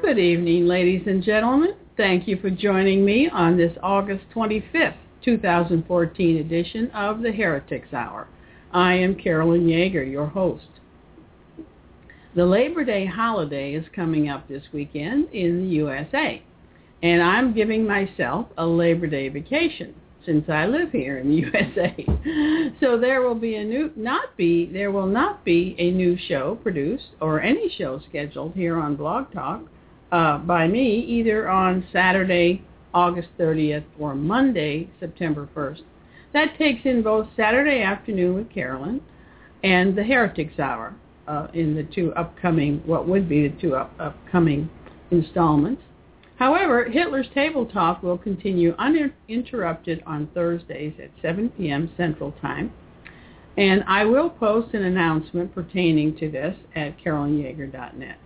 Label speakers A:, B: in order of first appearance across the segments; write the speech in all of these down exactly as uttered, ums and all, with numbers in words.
A: Good evening, ladies and gentlemen. Thank you for joining me on this August twenty-fifth, twenty fourteen edition of the Heretics Hour. I am Carolyn Yeager, your host. The Labor Day holiday is coming up this weekend in the U S A, and I'm giving myself a Labor Day vacation since I live here in the U S A. So there will be a new, not be, there will not be a new show produced or any show scheduled here on Blog Talk uh, by me either on Saturday, August thirtieth or Monday, September first. That takes in both Saturday afternoon with Carolyn and the Heretics Hour uh, in the two upcoming, what would be the two up, upcoming installments. However, Hitler's Table Talk will continue uninterrupted on Thursdays at seven p.m. Central Time, and I will post an announcement pertaining to this at carolyn yeager dot net.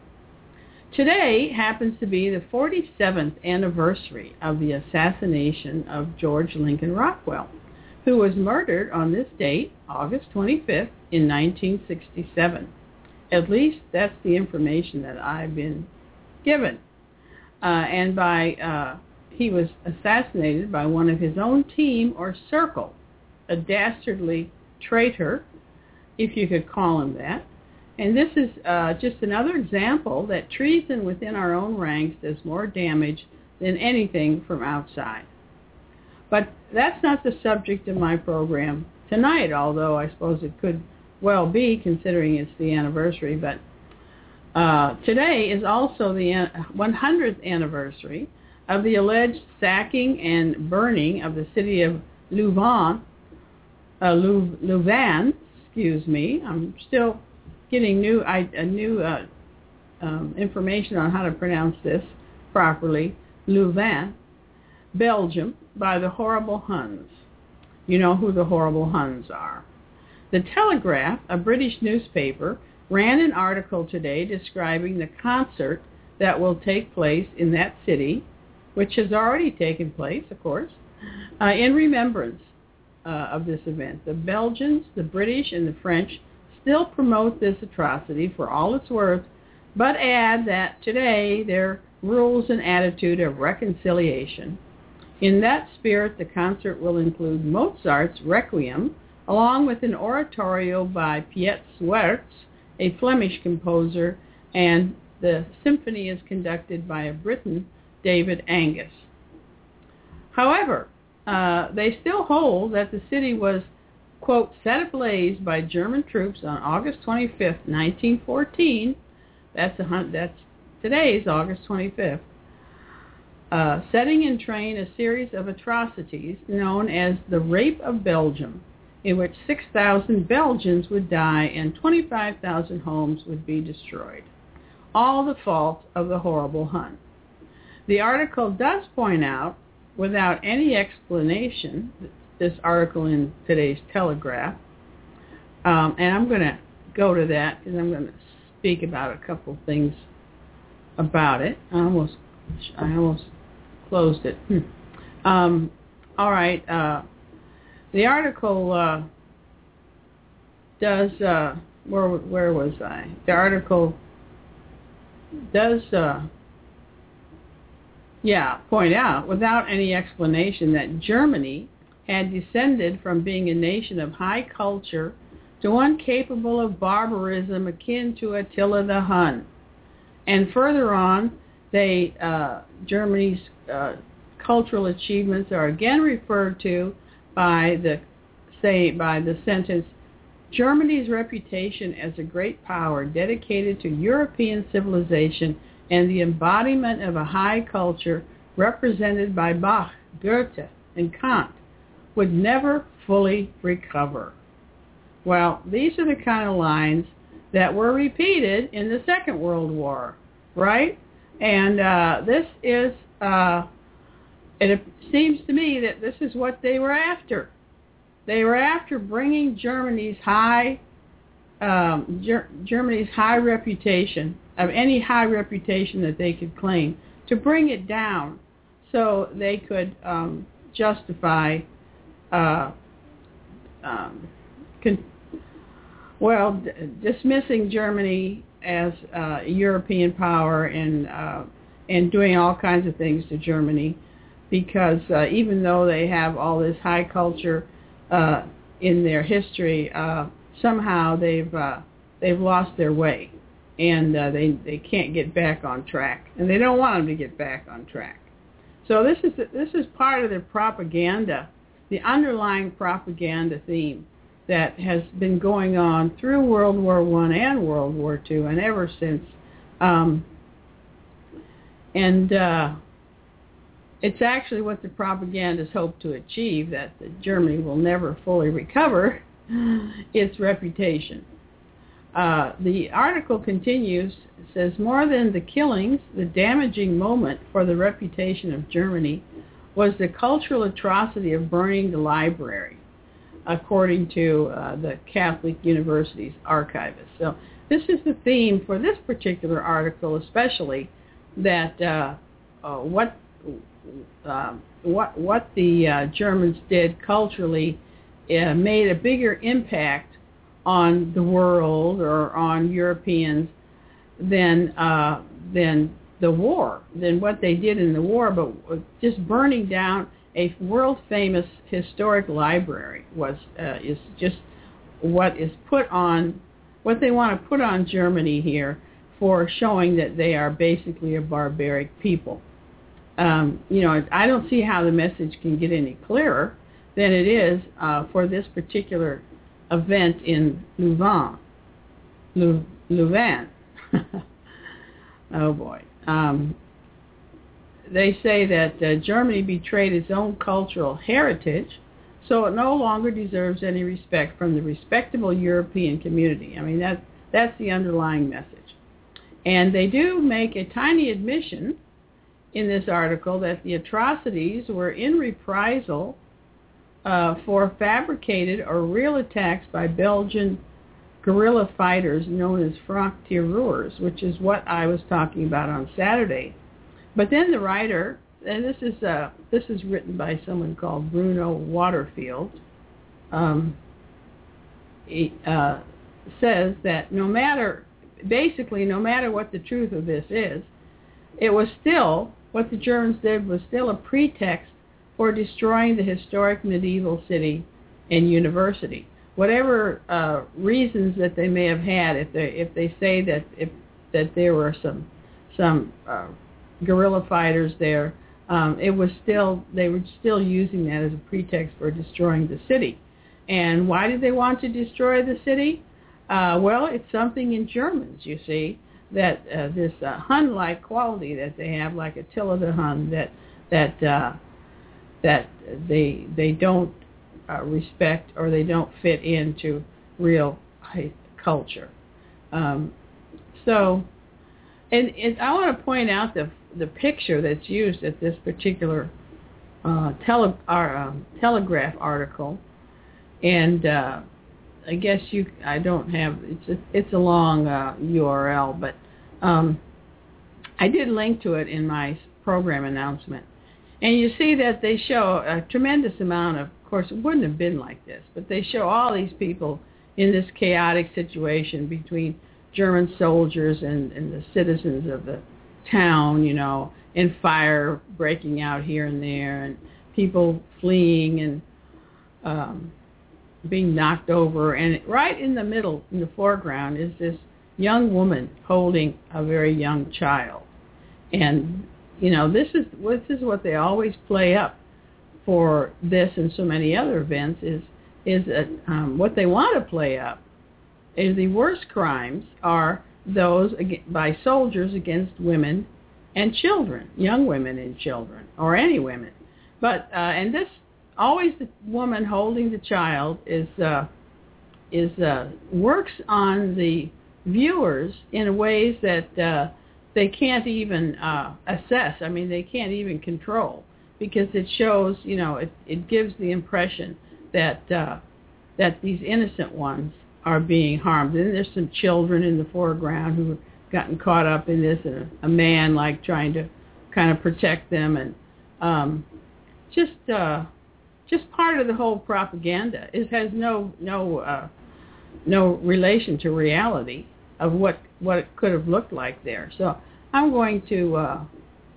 A: Today happens to be the forty-seventh anniversary of the assassination of George Lincoln Rockwell, who was murdered on this date, August twenty-fifth, in nineteen sixty-seven. At least that's the information that I've been given. Uh, and by uh, he was assassinated by one of his own team or circle, a dastardly traitor, if you could call him that. And this is uh, just another example that treason within our own ranks does more damage than anything from outside. But that's not the subject of my program tonight, although I suppose it could well be, considering it's the anniversary. But Uh, today is also the one hundredth anniversary of the alleged sacking and burning of the city of Louvain, uh, Lou, Louvain, excuse me. I'm still getting new, I, a new uh, um, information on how to pronounce this properly. Louvain, Belgium, by the horrible Huns. You know who the horrible Huns are. The Telegraph, a British newspaper, ran an article today describing the concert that will take place in that city, which has already taken place, of course, uh, in remembrance uh, of this event. The Belgians, the British, and the French still promote this atrocity for all it's worth, but add that today their rules and attitude of reconciliation. In that spirit, the concert will include Mozart's Requiem, along with an oratorio by Piet Sweerts, a Flemish composer, and the symphony is conducted by a Briton, David Angus. However, uh, they still hold that the city was, quote, set ablaze by German troops on August twenty-fifth, nineteen fourteen. That's, a, that's today's August twenty-fifth. Uh, setting in train a series of atrocities known as the Rape of Belgium, in which six thousand Belgians would die and twenty-five thousand homes would be destroyed. All the fault of the horrible Hun. The article does point out, without any explanation, this article in today's Telegraph, um, and I'm going to go to that because I'm going to speak about a couple things about it. I almost, I almost closed it. Hmm. Um, all right. Uh, The article uh, does, uh, where where was I? The article does, uh, yeah, point out, without any explanation, that Germany had descended from being a nation of high culture to one capable of barbarism akin to Attila the Hun. And further on, they uh, Germany's uh, cultural achievements are again referred to by the say by the sentence, Germany's reputation as a great power dedicated to European civilization and the embodiment of a high culture represented by Bach, Goethe, and Kant would never fully recover. Well, these are the kind of lines that were repeated in the Second World War, right? And uh, this is uh, it seems to me that this is what they were after. They were after bringing Germany's high, um, Ger- Germany's high reputation, of any high reputation that they could claim, to bring it down so they could um, justify, uh, um, con- well, d- dismissing Germany as uh, a European power and uh, and doing all kinds of things to Germany, because uh, even though they have all this high culture uh, in their history, uh, somehow they've uh, they've lost their way, and uh, they they can't get back on track, and they don't want them to get back on track. So this is this is part of their propaganda, the underlying propaganda theme that has been going on through World War One and World War Two, and ever since. Um, and uh, it's actually what the propagandists hope to achieve, that the Germany will never fully recover its reputation. Uh, the article continues, it says, more than the killings, the damaging moment for the reputation of Germany was the cultural atrocity of burning the library, according to uh, the Catholic University's archivist. So this is the theme for this particular article, especially that uh, uh, what uh, what what the uh, Germans did culturally uh, made a bigger impact on the world or on Europeans than uh, than the war, than what they did in the war. But just burning down a world-famous historic library was uh, is just what is put on, what they want to put on Germany here for showing that they are basically a barbaric people. Um, you know, I don't see how the message can get any clearer than it is uh, for this particular event in Louvain. Lou, Louvain. Oh boy. Um, they say that uh, Germany betrayed its own cultural heritage, so it no longer deserves any respect from the respectable European community. I mean, that, that's the underlying message. And they do make a tiny admission in this article that the atrocities were in reprisal uh, for fabricated or real attacks by Belgian guerrilla fighters known as Franc-Tireurs, which is what I was talking about on Saturday. But then the writer, and this is uh, this is written by someone called Bruno Waterfield, um, he, uh, says that no matter, basically no matter what the truth of this is, it was still, what the Germans did was still a pretext for destroying the historic medieval city and university. Whatever uh, reasons that they may have had, if they if they say that if that there were some some uh, guerrilla fighters there, um, it was still they were still using that as a pretext for destroying the city. And why did they want to destroy the city? Uh, well, it's something in Germans, you see, that uh, this uh, Hun-like quality that they have, like Attila the Hun, that that uh, that they they don't uh, respect or they don't fit into real culture. Um, so, and, and I want to point out the the picture that's used at this particular uh, tele, or, um, Telegraph article, and uh, I guess you I don't have it's a, it's a long uh, U R L, but um, I did link to it in my program announcement, and you see that they show a tremendous amount of. Of course, it wouldn't have been like this, but they show all these people in this chaotic situation between German soldiers and, and the citizens of the town, you know, and fire breaking out here and there, and people fleeing and um, being knocked over. And right in the middle, in the foreground, is this young woman holding a very young child. And, you know, this is this is what they always play up for this and so many other events, is is that, um, what they want to play up is the worst crimes are those by soldiers against women and children, young women and children, or any women. But uh, and this always the woman holding the child is uh, is uh, works on the viewers in ways that uh, they can't even uh, assess. I mean, they can't even control. Because it shows, you know, it, it gives the impression that uh, that these innocent ones are being harmed. And there's some children in the foreground who have gotten caught up in this, and a, a man like trying to kind of protect them, and um, just uh, just part of the whole propaganda. It has no no uh, no relation to reality of what what it could have looked like there. So I'm going to. Uh,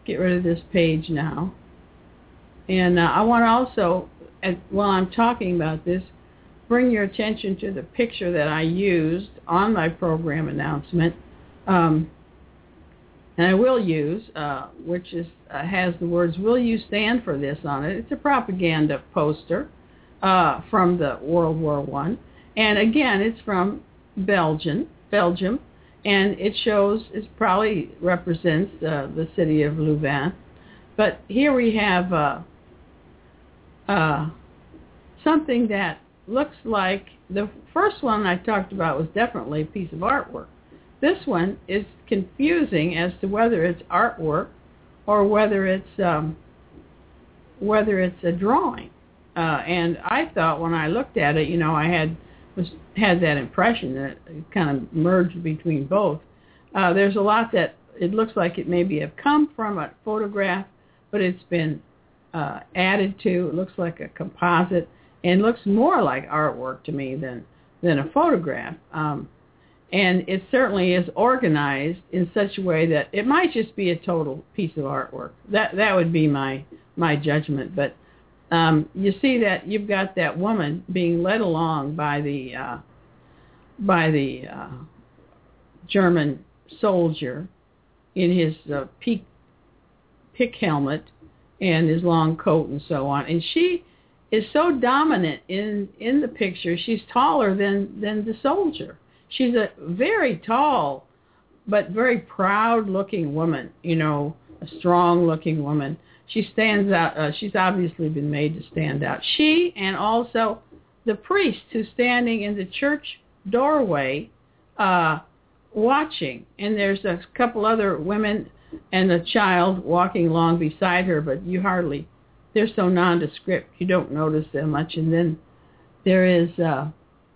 A: get rid of this page now. And uh, I want to also, at, while I'm talking about this, bring your attention to the picture that I used on my program announcement, um, and I will use, uh, which is uh, has the words, "Will you stand for this?" on it. It's a propaganda poster uh, from the World War One. And again, it's from Belgium, Belgium, and it shows, it probably represents uh, the city of Louvain. But here we have uh, uh, something that looks like, the first one I talked about was definitely a piece of artwork. This one is confusing as to whether it's artwork or whether it's um, whether it's a drawing. Uh, and I thought when I looked at it, you know, I had was had that impression that it kind of merged between both. Uh, there's a lot that it looks like it maybe have come from a photograph, but it's been uh, added to. It looks like a composite. And looks more like artwork to me than than a photograph. Um, and it certainly is organized in such a way that it might just be a total piece of artwork. That that would be my my judgment. But um, you see that you've got that woman being led along by the uh, by the uh, German soldier in his uh, peak pick helmet and his long coat and so on, and she is so dominant in, in the picture. She's taller than, than the soldier. She's a very tall but very proud-looking woman, you know, a strong-looking woman. She stands out. Uh, she's obviously been made to stand out. She and also the priest who's standing in the church doorway uh, watching. And there's a couple other women and a child walking along beside her, but you hardly... They're so nondescript, you don't notice them much. And then there is uh,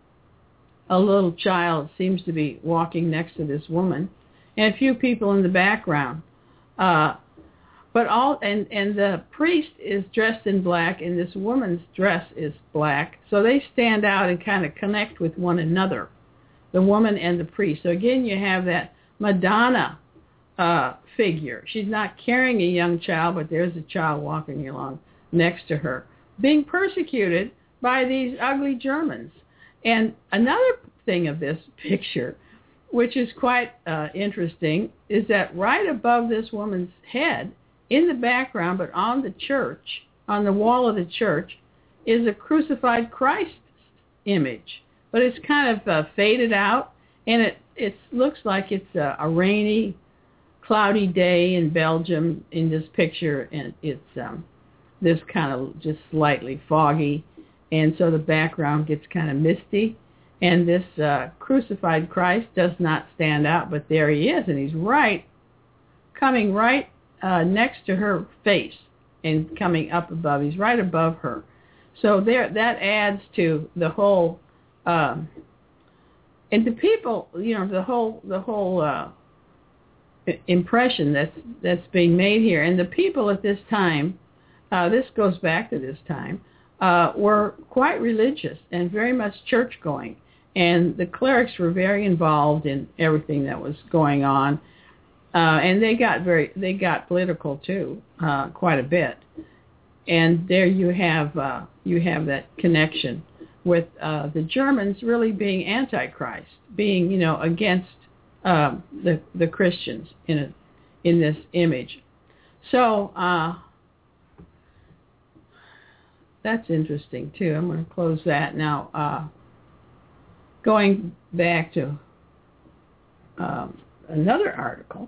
A: a little child seems to be walking next to this woman, and a few people in the background. Uh, but all and, and the priest is dressed in black, and this woman's dress is black. So they stand out and kind of connect with one another, the woman and the priest. So again, you have that Madonna uh, figure. She's not carrying a young child, but there's a child walking along next to her, being persecuted by these ugly Germans. And another thing of this picture, which is quite uh, interesting, is that right above this woman's head, in the background, but on the church, on the wall of the church, is a crucified Christ image. But it's kind of uh, faded out, and it, it looks like it's a, a rainy, cloudy day in Belgium in this picture, and it's um, this kind of just slightly foggy, and so the background gets kind of misty, and this uh, crucified Christ does not stand out, but there he is, and he's right, coming right uh, next to her face and coming up above. He's right above her. So there, that adds to the whole, um, and the people, you know, the whole, the whole uh, impression that's that's being made here, and the people at this time. Uh, this goes back to this time, uh, were quite religious and very much church-going. And the clerics were very involved in everything that was going on. Uh, and they got very, they got political too, uh, quite a bit. And there you have, uh, you have that connection with uh, the Germans really being antichrist, being, you know, against uh, the the Christians in a, in this image. So, uh, that's interesting, too. I'm going to close that. Now, uh, going back to um, another article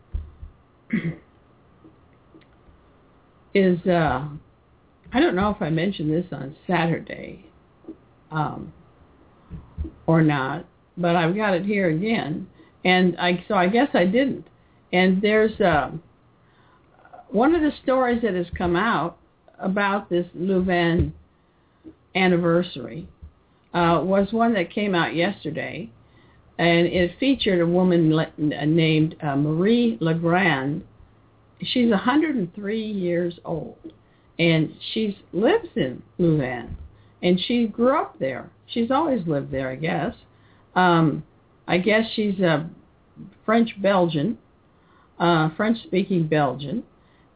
A: is, uh, I don't know if I mentioned this on Saturday um, or not, but I've got it here again. And I, so I guess I didn't. And there's uh, one of the stories that has come out about this Louvain anniversary uh, was one that came out yesterday, and it featured a woman le- named uh, Marie Legrand. She's one hundred three years old, and she lives in Louvain, and she grew up there. She's always lived there, I guess. Um, I guess she's a French-Belgian, uh, French-speaking Belgian.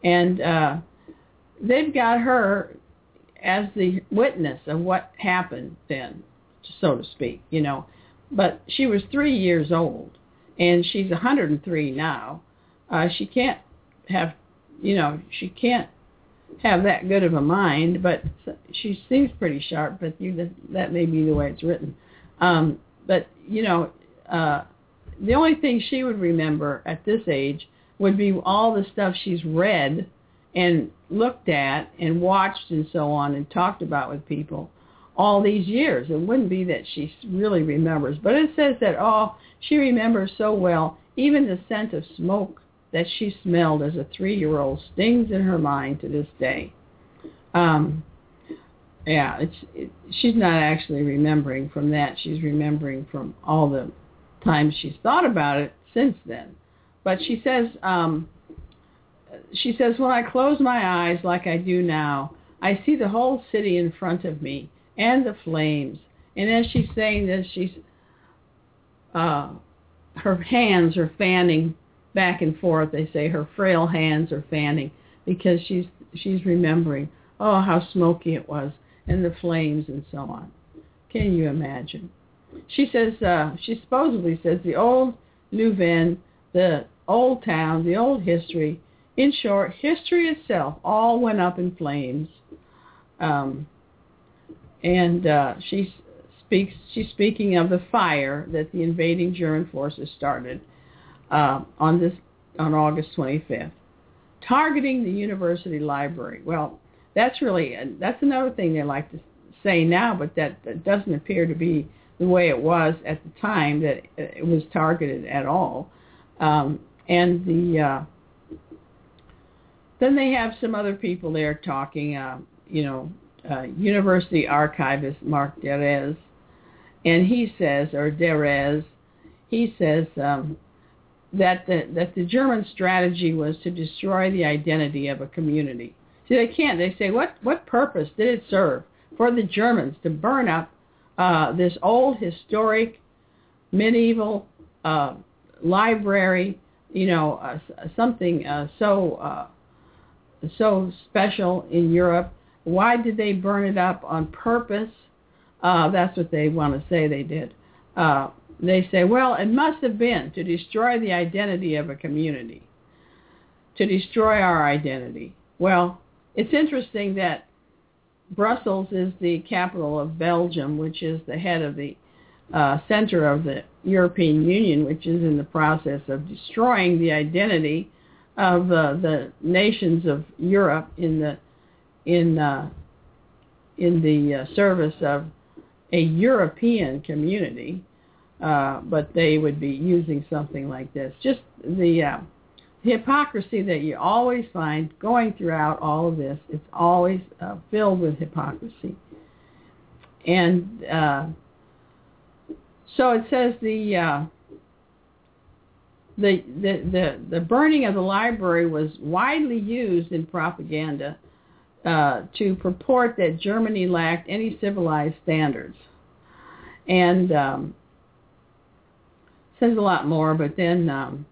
A: And uh, they've got her as the witness of what happened then, so to speak, you know. But she was three years old, and she's one hundred three now. Uh, she can't have, you know, she can't have that good of a mind, but she seems pretty sharp, but you, that may be the way it's written. Um, but, you know, uh, the only thing she would remember at this age would be all the stuff she's read and looked at and watched and so on and talked about with people all these years. It wouldn't be that she really remembers, but it says that, oh, she remembers so well, even the scent of smoke that she smelled as a three-year-old stings in her mind to this day. Um, yeah, it's, it, she's not actually remembering from that. She's remembering from all the times she's thought about it since then. But she says, um, she says, when I close my eyes like I do now, I see the whole city in front of me and the flames. And as she's saying this, she's uh, her hands are fanning back and forth. They say her frail hands are fanning because she's she's remembering, oh, how smoky it was and the flames and so on. Can you imagine? She says, uh, she supposedly says the old Louvain, the old town, the old history, in short, history itself all went up in flames. Um, and uh, she speaks. She's speaking of the fire that the invading German forces started uh, on this on August twenty-fifth, targeting the university library. Well, that's really that's another thing they like to say now, but that, that doesn't appear to be the way it was at the time that it was targeted at all. Um, and the uh, then they have some other people there talking. Uh, you know. Uh, University archivist Mark Derez, and he says, or Derez, he says um, that the that the German strategy was to destroy the identity of a community. See, they can't. They say, what what purpose did it serve for the Germans to burn up uh, this old historic medieval uh, library? You know, uh, something uh, so uh, so special in Europe. Why did they burn it up on purpose? Uh, that's what they want to say they did. Uh, they say, well, it must have been to destroy the identity of a community, to destroy our identity. Well, it's interesting that Brussels is the capital of Belgium, which is the head of the uh, center of the European Union, which is in the process of destroying the identity of uh, the nations of Europe in the in uh, in the uh, service of a European community, uh, but they would be using something like this. Just the, uh, the hypocrisy that you always find going throughout all of this. It's always uh, filled with hypocrisy. And uh, so it says the, uh, the the the the burning of the library was widely used in propaganda Uh, to purport that Germany lacked any civilized standards. And um, says a lot more, but then um,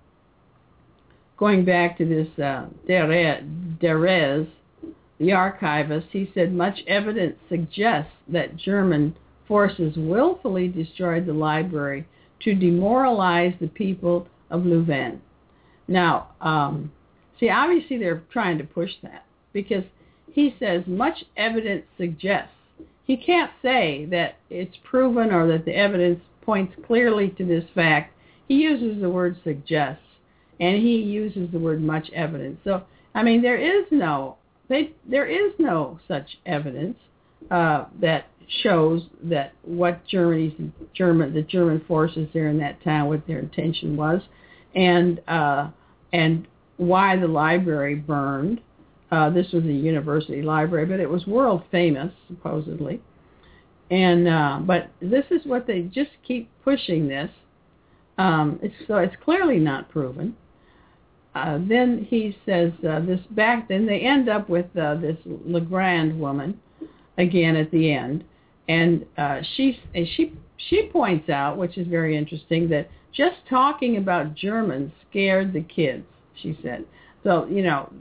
A: going back to this uh, Derez, the archivist, he said much evidence suggests that German forces willfully destroyed the library to demoralize the people of Louvain. Now, um, see, obviously they're trying to push that because he says much evidence suggests. He can't say that it's proven or that the evidence points clearly to this fact. He uses the word suggests, and he uses the word much evidence. So, I mean, there is no they, there is no such evidence uh, that shows that what Germany's German the German forces there in that town, what their intention was, and uh, and why the library burned. Uh, this was a university library, but it was world famous, supposedly. And uh, but this is what they just keep pushing this. Um, it's, so it's clearly not proven. Uh, then he says uh, this back. Then they end up with uh, this Legrand woman again at the end, and uh, she and she she points out, which is very interesting, that just talking about Germans scared the kids. She said, so you know.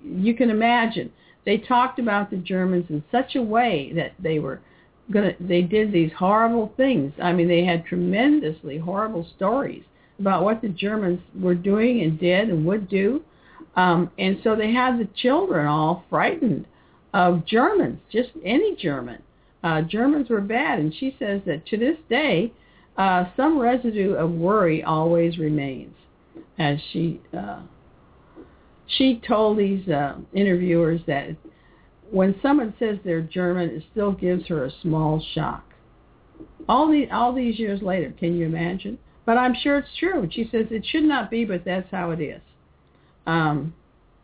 A: you can imagine, they talked about the Germans in such a way that they were gonna, they did these horrible things. I mean, they had tremendously horrible stories about what the Germans were doing and did and would do. Um, and so they had the children all frightened of Germans, just any German. Uh, Germans were bad. And she says that to this day, uh, some residue of worry always remains. As she uh, she told these uh, interviewers that when someone says they're German, it still gives her a small shock. All the all these years later, can you imagine? But I'm sure it's true. She says it should not be, but that's how it is. Um,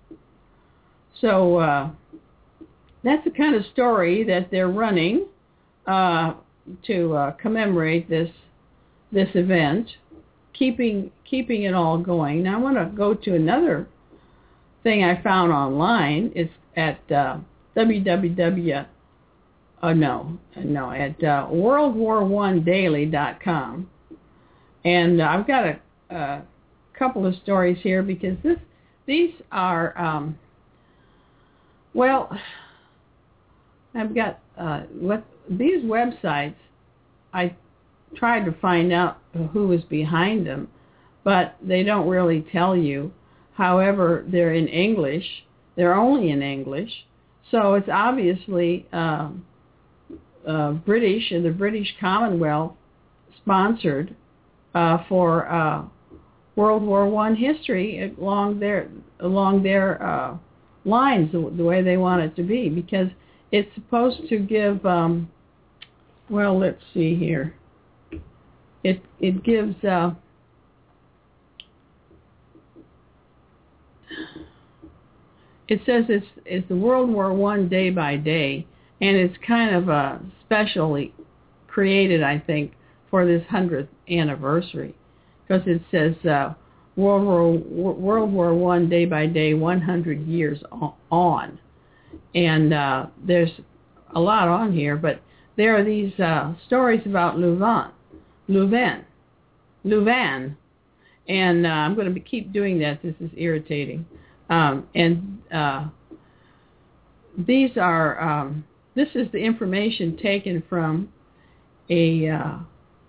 A: so uh, that's the kind of story that they're running uh, to uh, commemorate this this event, keeping keeping it all going. Now I want to go to another thing I found online. It's at uh, www. Oh no, no, at uh, world war one daily dot com, and I've got a, a couple of stories here because this these are um, well, I've got uh, what these websites. I tried to find out who was behind them, but they don't really tell you. However, they're in English. They're only in English, so it's obviously uh, uh, British and the British Commonwealth sponsored uh, for uh, World War One history along their along their uh, lines, the, the way they want it to be, because it's supposed to give. Um, well, let's see here. It it gives. Uh, It says it's it's the World War One day by day, and it's kind of uh, specially created, I think, for this hundredth anniversary, because it says uh, World War World War One day by day, one hundred years on, and uh, there's a lot on here, but there are these uh, stories about Louvain, Louvain, Louvain, and uh, I'm going to keep doing that. This is irritating. Um, and uh, these are, um, this is the information taken from a uh,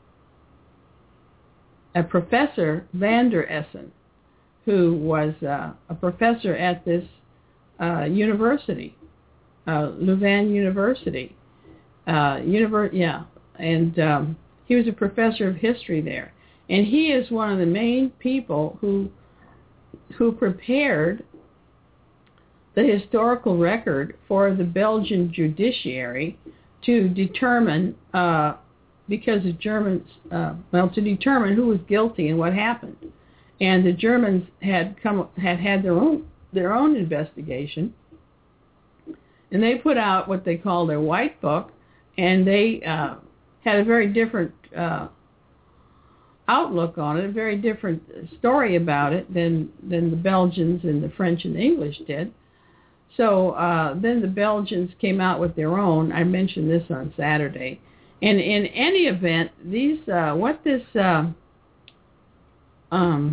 A: a professor, Van der Essen, who was uh, a professor at this uh, university, uh, Louvain University. Uh, univer- yeah, and um, he was a professor of history there. And he is one of the main people who who prepared the historical record for the Belgian judiciary to determine, uh, because the Germans, uh, well, to determine who was guilty and what happened. And the Germans had come had had their own their own investigation, and they put out what they call their white book, and they uh, had a very different uh, outlook on it, a very different story about it than than the Belgians and the French and the English did. So uh, then the Belgians came out with their own. I mentioned this on Saturday. And in any event, these uh, what this uh, um,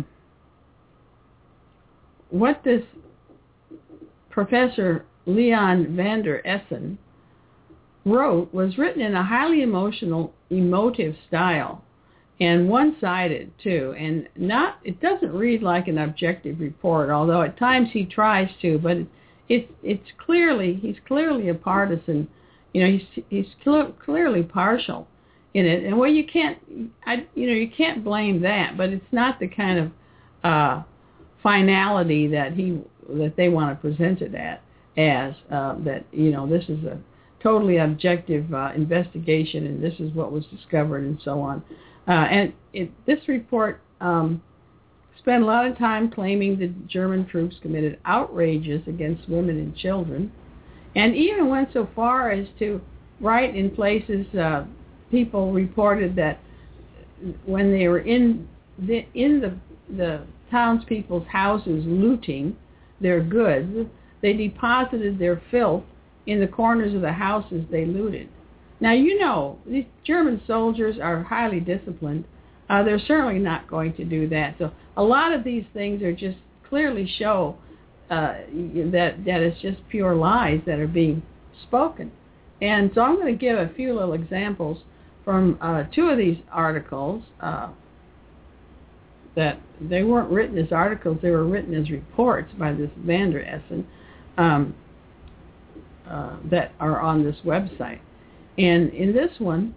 A: what this Professor Leon van der Essen wrote was written in a highly emotional, emotive style, and one-sided too, and not. It doesn't read like an objective report, although at times he tries to. But it, it's it's clearly he's clearly a partisan. You know, he's he's cl- clearly partial in it, and well, you can't. I you know you can't blame that, but it's not the kind of uh, finality that he that they want to present it at as uh, that. You know, this is a totally objective uh, investigation, and this is what was discovered, and so on. Uh, and it, this report um, spent a lot of time claiming that German troops committed outrages against women and children, and even went so far as to write in places, uh, people reported that when they were in the, in the, the townspeople's houses looting their goods, they deposited their filth in the corners of the houses they looted. Now, you know, these German soldiers are highly disciplined. Uh, they're certainly not going to do that. So a lot of these things are just clearly show uh, that that is just pure lies that are being spoken. And so I'm going to give a few little examples from uh, two of these articles uh, that they weren't written as articles, they were written as reports by this van der Essen um, uh, that are on this website. And in this one,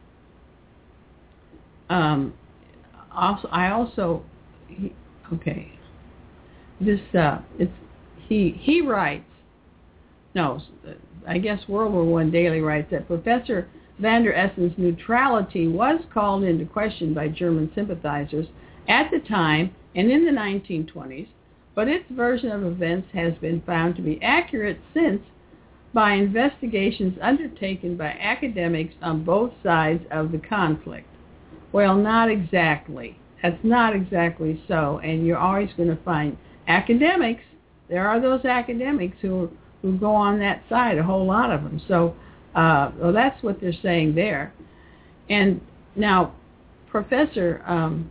A: um, also I also, he, okay, this, uh, it's, he, he writes, no, I guess World War One Daily writes that Professor van der Essen's neutrality was called into question by German sympathizers at the time and in the nineteen twenties, but its version of events has been found to be accurate since by investigations undertaken by academics on both sides of the conflict. Well, not exactly. That's not exactly so, and you're always going to find academics. There are those academics who who go on that side, a whole lot of them. So, uh, well, that's what they're saying there. And now, Professor um,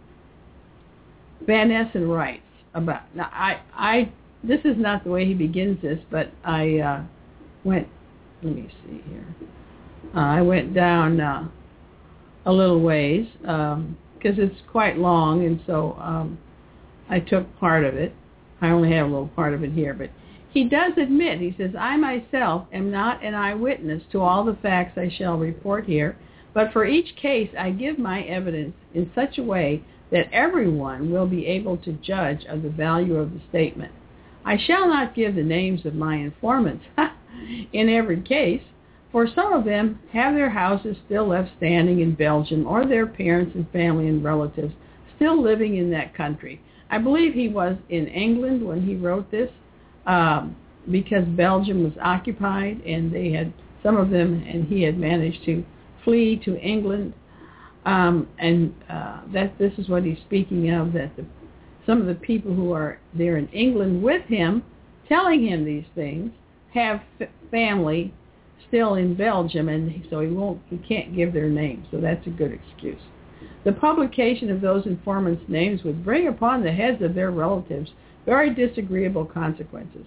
A: Van Essen writes about, now I, I, this is not the way he begins this, but I uh, went, let me see here. Uh, I went down uh, a little ways, because um, it's quite long, and so um, I took part of it. I only have a little part of it here, but he does admit, he says, I myself am not an eyewitness to all the facts I shall report here, but for each case I give my evidence in such a way that everyone will be able to judge of the value of the statement. I shall not give the names of my informants in every case, for some of them have their houses still left standing in Belgium or their parents and family and relatives still living in that country. I believe he was in England when he wrote this, Um, because Belgium was occupied, and they had, some of them, and he had managed to flee to England, um, and uh, that this is what he's speaking of, that the, some of the people who are there in England with him, telling him these things, have f- family still in Belgium, and so he won't, he can't give their names, so that's a good excuse. The publication of those informants' names would bring upon the heads of their relatives very disagreeable consequences,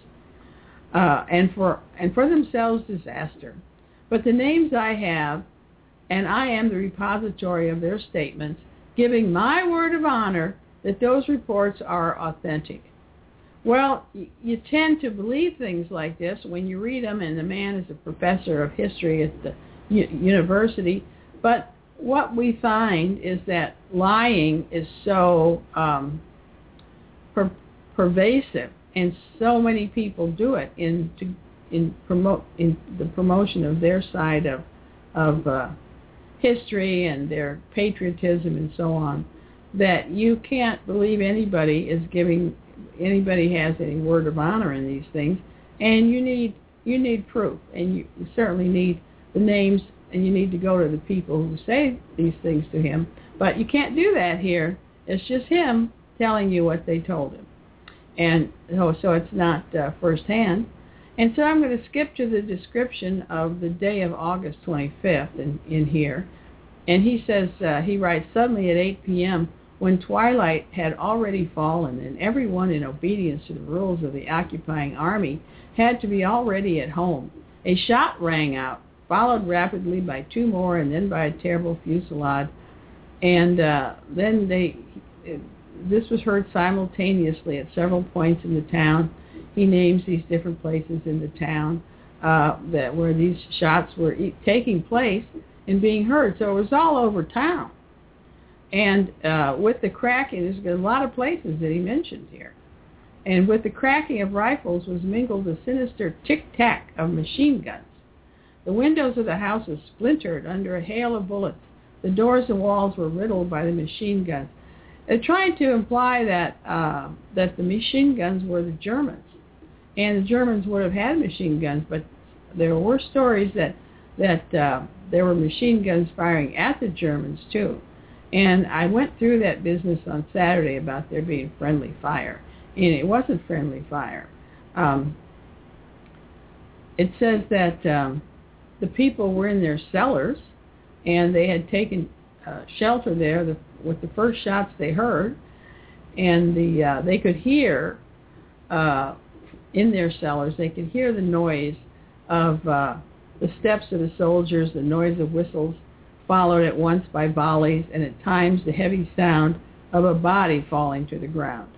A: uh, and for and for themselves disaster. But the names I have, and I am the repository of their statements, giving my word of honor that those reports are authentic. Well, y- you tend to believe things like this when you read them, and the man is a professor of history at the u- university, but what we find is that lying is so um, per- pervasive, and so many people do it in to, in promote in the promotion of their side of of uh, history and their patriotism and so on, that you can't believe anybody is giving anybody has any word of honor in these things, and you need you need proof, and you certainly need the names, and you need to go to the people who say these things to him. But you can't do that here. It's just him telling you what they told him. And so, so it's not uh, firsthand. And so I'm going to skip to the description of the day of August twenty-fifth in, in here. And he says, uh, he writes, suddenly at eight p.m., when twilight had already fallen and everyone in obedience to the rules of the occupying army had to be already at home, a shot rang out, followed rapidly by two more and then by a terrible fusillade. And uh, then they... It, This was heard simultaneously at several points in the town. He names these different places in the town uh, that where these shots were e- taking place and being heard. So it was all over town. And uh, with the cracking, there's a lot of places that he mentioned here. And with the cracking of rifles was mingled the sinister tic-tac of machine guns. The windows of the houses splintered under a hail of bullets. The doors and walls were riddled by the machine guns. They're trying to imply that uh, that the machine guns were the Germans, and the Germans would have had machine guns, but there were stories that that uh, there were machine guns firing at the Germans too. And I went through that business on Saturday about there being friendly fire, and it wasn't friendly fire. Um, it says that um, the people were in their cellars, and they had taken uh, shelter there the, with the first shots they heard, and the uh, they could hear uh, in their cellars. They could hear the noise of uh, the steps of the soldiers, the noise of whistles, followed at once by volleys, and at times the heavy sound of a body falling to the ground.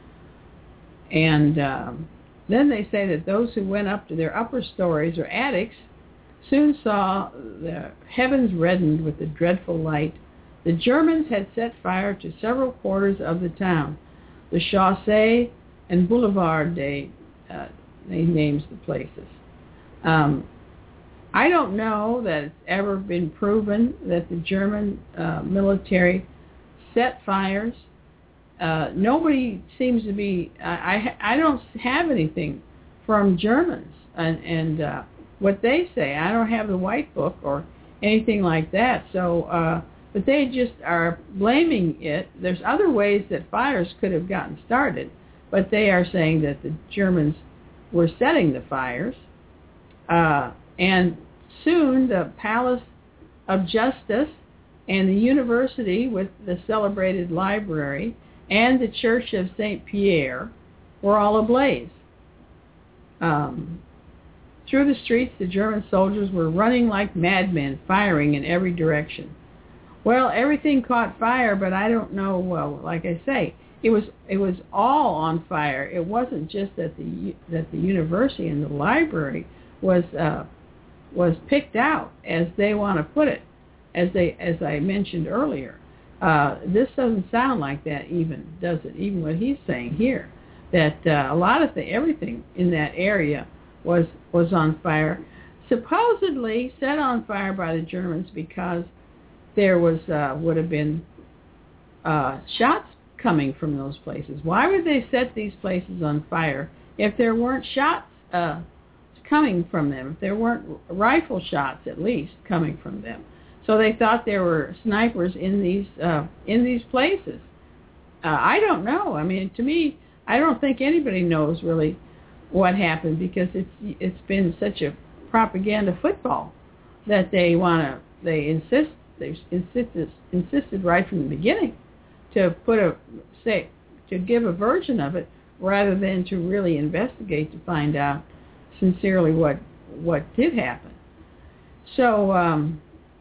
A: And um, then they say that those who went up to their upper stories or attics soon saw the heavens reddened with the dreadful light. The Germans had set fire to several quarters of the town. The Chaussee and Boulevard, they, uh, they names the places. Um, I don't know that it's ever been proven that the German uh, military set fires. Uh, nobody seems to be, I, I, I don't have anything from Germans and, and uh, what they say. I don't have the White Book or anything like that. So, uh, but they just are blaming it. There's other ways that fires could have gotten started, but they are saying that the Germans were setting the fires. Uh, and soon the Palace of Justice and the university with the celebrated library and the Church of Saint Pierre were all ablaze. Um, through the streets, the German soldiers were running like madmen, firing in every direction. Well, everything caught fire, but I don't know, well, like I say, it was it was all on fire. It wasn't just that the that the university and the library was uh, was picked out, as they want to put it, as they as I mentioned earlier. Uh, this doesn't sound like that, even does it? Even what he's saying here, that uh, a lot of the everything in that area was was on fire, supposedly set on fire by the Germans because there was uh, would have been uh, shots coming from those places. Why would they set these places on fire if there weren't shots uh, coming from them? If there weren't rifle shots, at least, coming from them? So they thought there were snipers in these uh, in these places. Uh, I don't know. I mean, to me, I don't think anybody knows really what happened, because it's it's been such a propaganda football that they want to they insist they insisted insisted right from the beginning to put a say to give a version of it rather than to really investigate to find out sincerely what what did happen. So. Um,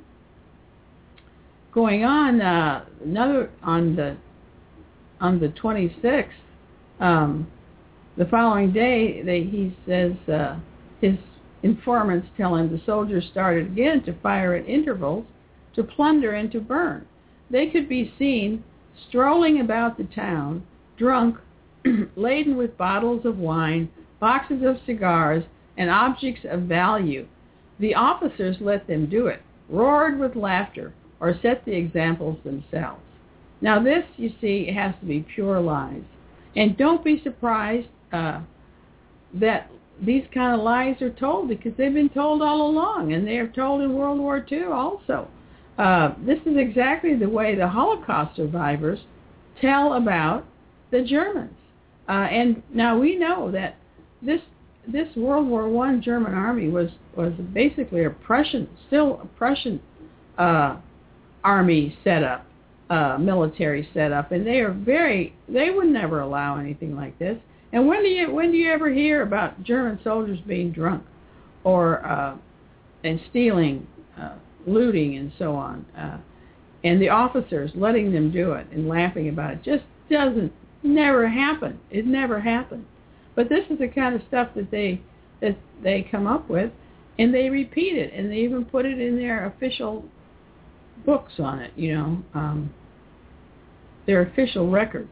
A: Going on, uh, another on the on the twenty-sixth, um, the following day, they, he says uh, his informants tell him the soldiers started again to fire at intervals, to plunder and to burn. They could be seen strolling about the town, drunk, laden with bottles of wine, boxes of cigars, and objects of value. The officers let them do it, roared with laughter, or set the examples themselves. Now this, you see, has to be pure lies. And don't be surprised uh, that these kind of lies are told, because they've been told all along, and they are told in World War Two also. Uh, this is exactly the way the Holocaust survivors tell about the Germans. Uh, and now we know that this this World War One German army was, was basically a Prussian, still a Prussian uh, army setup, uh, military setup, and they are very, they would never allow anything like this. And when do you, when do you ever hear about German soldiers being drunk or, uh, and stealing, uh, looting and so on, uh, and the officers letting them do it and laughing about it? Just doesn't, never happen. It never happened. But this is the kind of stuff that they, that they come up with, and they repeat it, and they even put it in their official books on it, you know, um, their official records.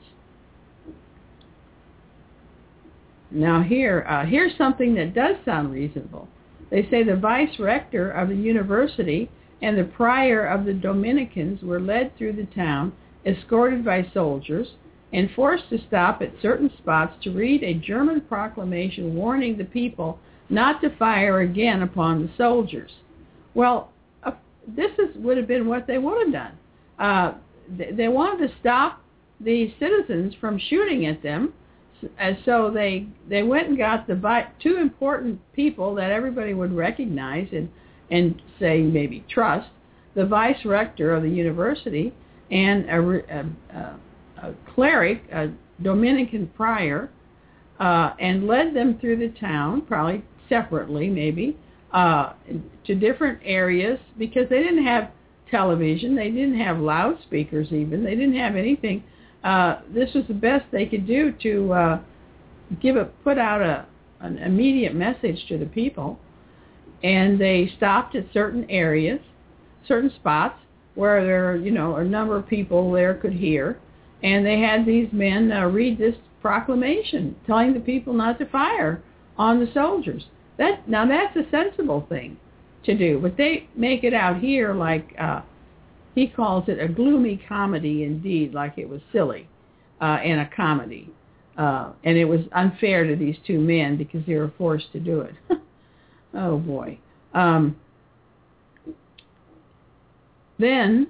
A: Now here, uh, here's something that does sound reasonable. They say the vice rector of the university and the prior of the Dominicans were led through the town, escorted by soldiers, and forced to stop at certain spots to read a German proclamation warning the people not to fire again upon the soldiers. Well, this is, would have been what they would have done. Uh, they, they wanted to stop the citizens from shooting at them, and so they they went and got the two important people that everybody would recognize and and say maybe trust, the vice rector of the university and a, a, a, a cleric, a Dominican prior, uh, and led them through the town, probably separately maybe, uh, to different areas because they didn't have television. They didn't have loudspeakers even. They didn't have anything. Uh, this was the best they could do to uh, give a, put out a, an immediate message to the people. And they stopped at certain areas, certain spots where there, you know, a number of people there could hear. And they had these men uh, read this proclamation telling the people not to fire on the soldiers. That now that's a sensible thing to do, but they make it out here like uh, he calls it a gloomy comedy indeed, like it was silly uh, and a comedy, uh, and it was unfair to these two men because they were forced to do it. Oh boy. Um, then,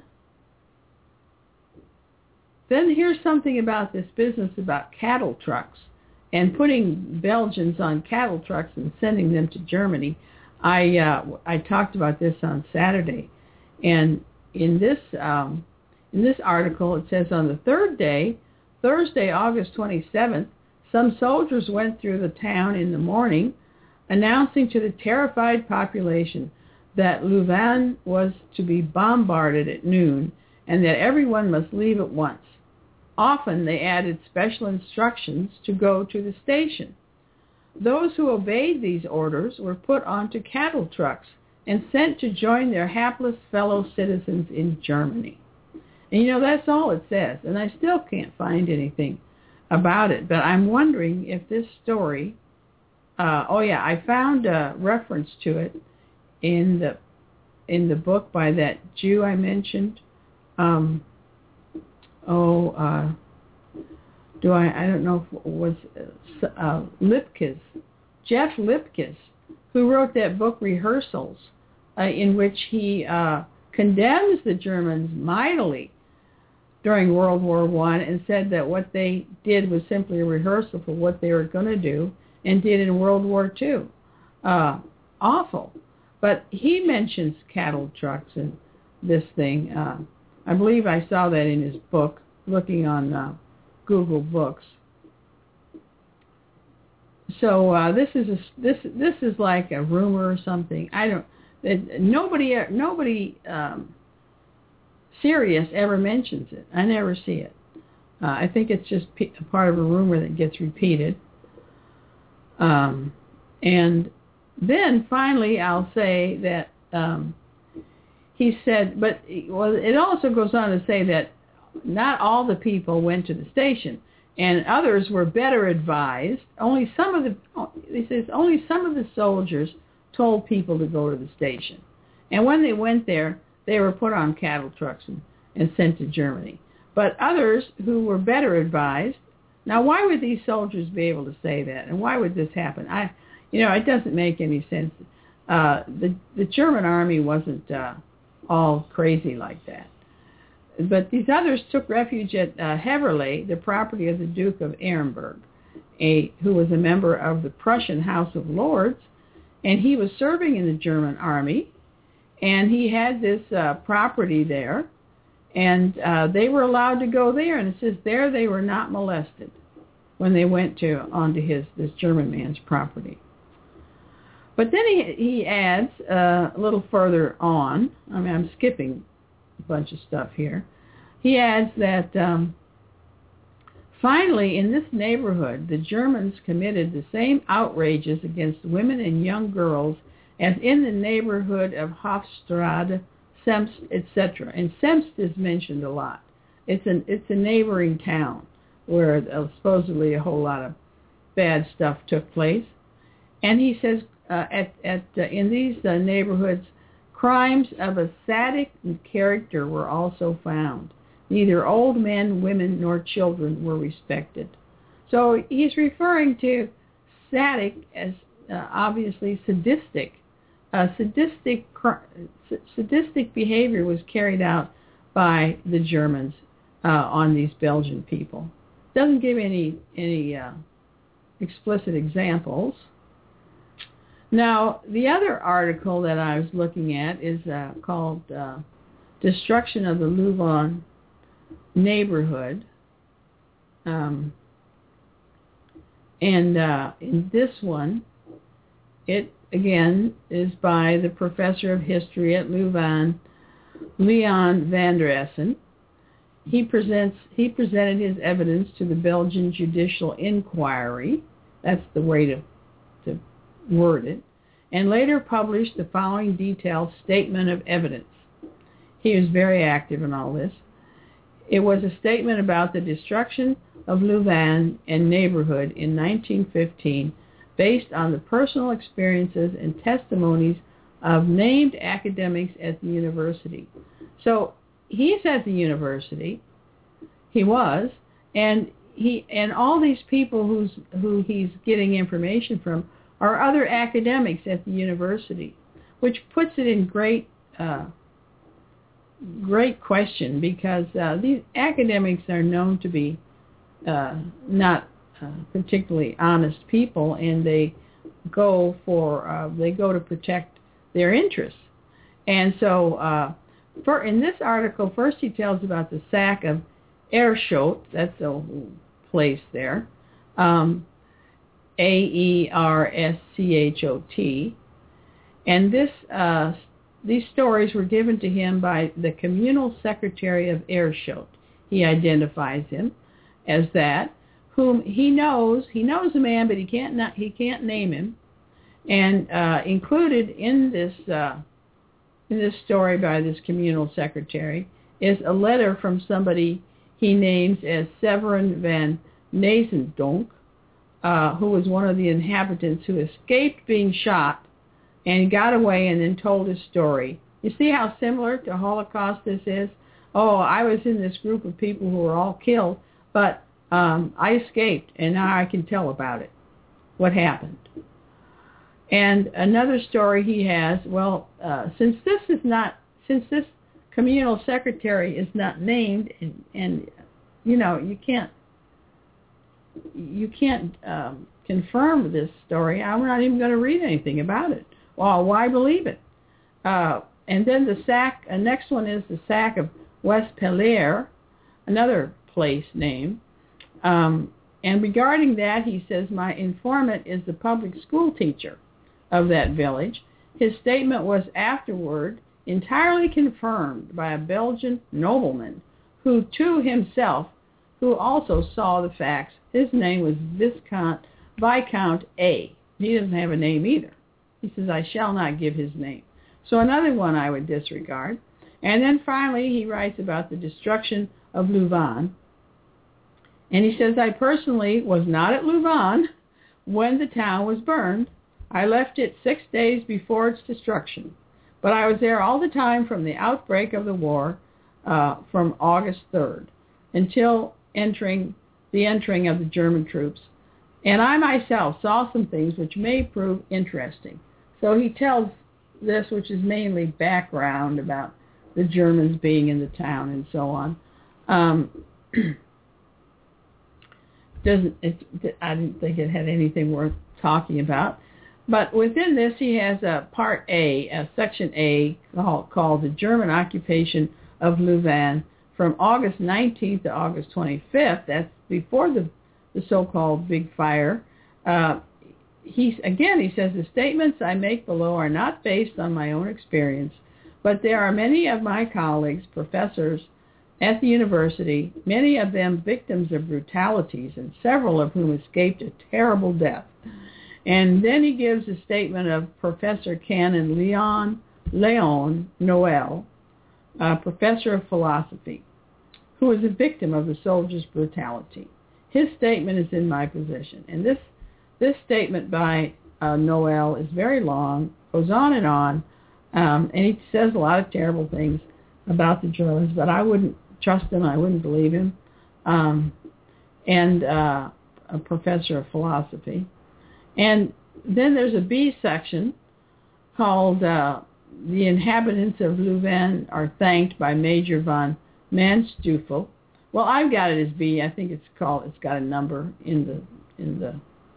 A: then here's something about this business about cattle trucks and putting Belgians on cattle trucks and sending them to Germany. I uh, I talked about this on Saturday, and in this um, in this article it says on the third day, Thursday, August twenty-seventh, some soldiers went through the town in the morning, announcing to the terrified population that Louvain was to be bombarded at noon and that everyone must leave at once. Often they added special instructions to go to the station. Those who obeyed these orders were put onto cattle trucks and sent to join their hapless fellow citizens in Germany. And you know, that's all it says, and I still can't find anything about it, but I'm wondering if this story, uh, oh yeah, I found a reference to it in the in the book by that Jew I mentioned. Um, oh, uh, do I, I don't know if it was uh, Lipkes, Jeff Lipkes, who wrote that book Rehearsals, uh, in which he uh, condemns the Germans mightily during World War One and said that what they did was simply a rehearsal for what they were going to do and did in World War Two. Uh, awful. But he mentions cattle trucks and this thing. Uh, I believe I saw that in his book, looking on uh, Google Books. So uh, this is a, this this is like a rumor or something. I don't. It, nobody nobody um, serious ever mentions it. I never see it. Uh, I think it's just p- part of a rumor that gets repeated. Um, and then finally, I'll say that um, he said, but well, it also goes on to say that not all the people went to the station, and others were better advised. Only some of the, he says, only some of the soldiers told people to go to the station, and when they went there, they were put on cattle trucks and, and sent to Germany. But others who were better advised. Now, why would these soldiers be able to say that, and why would this happen? I, you know, it doesn't make any sense. Uh, the the German army wasn't uh, all crazy like that. But these others took refuge at uh, Heverlee, the property of the Duke of Ehrenberg, a, who was a member of the Prussian House of Lords, and he was serving in the German army, and he had this uh, property there, and uh, they were allowed to go there, and it says there they were not molested when they went to onto his this German man's property. But then he he adds uh, a little further on. I mean, I'm skipping a bunch of stuff here. He adds that um, finally, in this neighborhood, the Germans committed the same outrages against women and young girls as in the neighborhood of Hofstrade, Semst, et cetera. And Semst is mentioned a lot. It's an it's a neighboring town where uh, supposedly a whole lot of bad stuff took place. And he says uh, at at uh, in these uh, neighborhoods, crimes of a sadic character were also found. Neither old men, women, nor children were respected. So he's referring to sadic as uh, obviously sadistic. Uh, sadistic sadistic behavior was carried out by the Germans uh, on these Belgian people. Doesn't give any any uh, explicit examples. Now, the other article that I was looking at is uh, called uh, Destruction of the Louvain Neighborhood. Um, And uh, in this one, it again is by the professor of history at Leuven, Leon van der Essen. He presents he presented his evidence to the Belgian Judicial Inquiry. That's the way to, to word it. And later published the following detailed statement of evidence. He was very active in all this. It was a statement about the destruction of Leuven and neighborhood in nineteen fifteen based on the personal experiences and testimonies of named academics at the university. So he's at the university, he was, and he and all these people who's who he's getting information from are other academics at the university, which puts it in great uh, great question, because uh, these academics are known to be uh, not uh, particularly honest people, and they go for uh, they go to protect their interests. And so, uh, for in this article, first he tells about the sack of Aerschot. That's a place there, um, A E R S C H O T, and this. Uh, These stories were given to him by the communal secretary of Aerschot. He identifies him as that, whom he knows. He knows the man, but he can't not, he can't name him. And uh, included in this uh, in this story by this communal secretary is a letter from somebody he names as Severin van Nazendonk, uh, who was one of the inhabitants who escaped being shot and got away and then told his story. You see how similar to Holocaust this is? Oh, I was in this group of people who were all killed, but um, I escaped, and now I can tell about it, what happened. And another story he has, well, uh, since this is not, since this communal secretary is not named, and, and you know, you can't, you can't um, confirm this story, I'm not even going to read anything about it. Well, why believe it? Uh, and then the sack, uh, next one is the sack of West Pellier, another place name. Um, and regarding that, he says, my informant is the public school teacher of that village. His statement was afterward entirely confirmed by a Belgian nobleman who, to himself, who also saw the facts. His name was Viscount, Viscount A. He doesn't have a name either. He says, I shall not give his name. So another one I would disregard. And then finally he writes about the destruction of Leuven. And he says, I personally was not at Leuven when the town was burned. I left it six days before its destruction. But I was there all the time from the outbreak of the war, uh, from August third, until entering the entering of the German troops. And I myself saw some things which may prove interesting. So he tells this, which is mainly background about the Germans being in the town and so on. Um, doesn't it, I didn't think it had anything worth talking about. But within this, he has a Part A, a Section A, called, called The German Occupation of Leuven from August nineteenth to August twenty-fifth. That's before the, the so-called Big Fire. Uh, He, again, he says, the statements I make below are not based on my own experience, but there are many of my colleagues, professors at the university, many of them victims of brutalities, and several of whom escaped a terrible death. And then he gives a statement of Professor Canon Leon, Leon Noel, a professor of philosophy, who was a victim of the soldiers' brutality. His statement is in my possession. And this This statement by uh, Noel is very long, goes on and on, um, and he says a lot of terrible things about the Germans, but I wouldn't trust him, I wouldn't believe him, um, and uh, a professor of philosophy. And then there's a B section called uh, The Inhabitants of Leuven Are Thanked by Major von Manstufel. Well, I've got it as B. I think it's called, it's got a number in the in the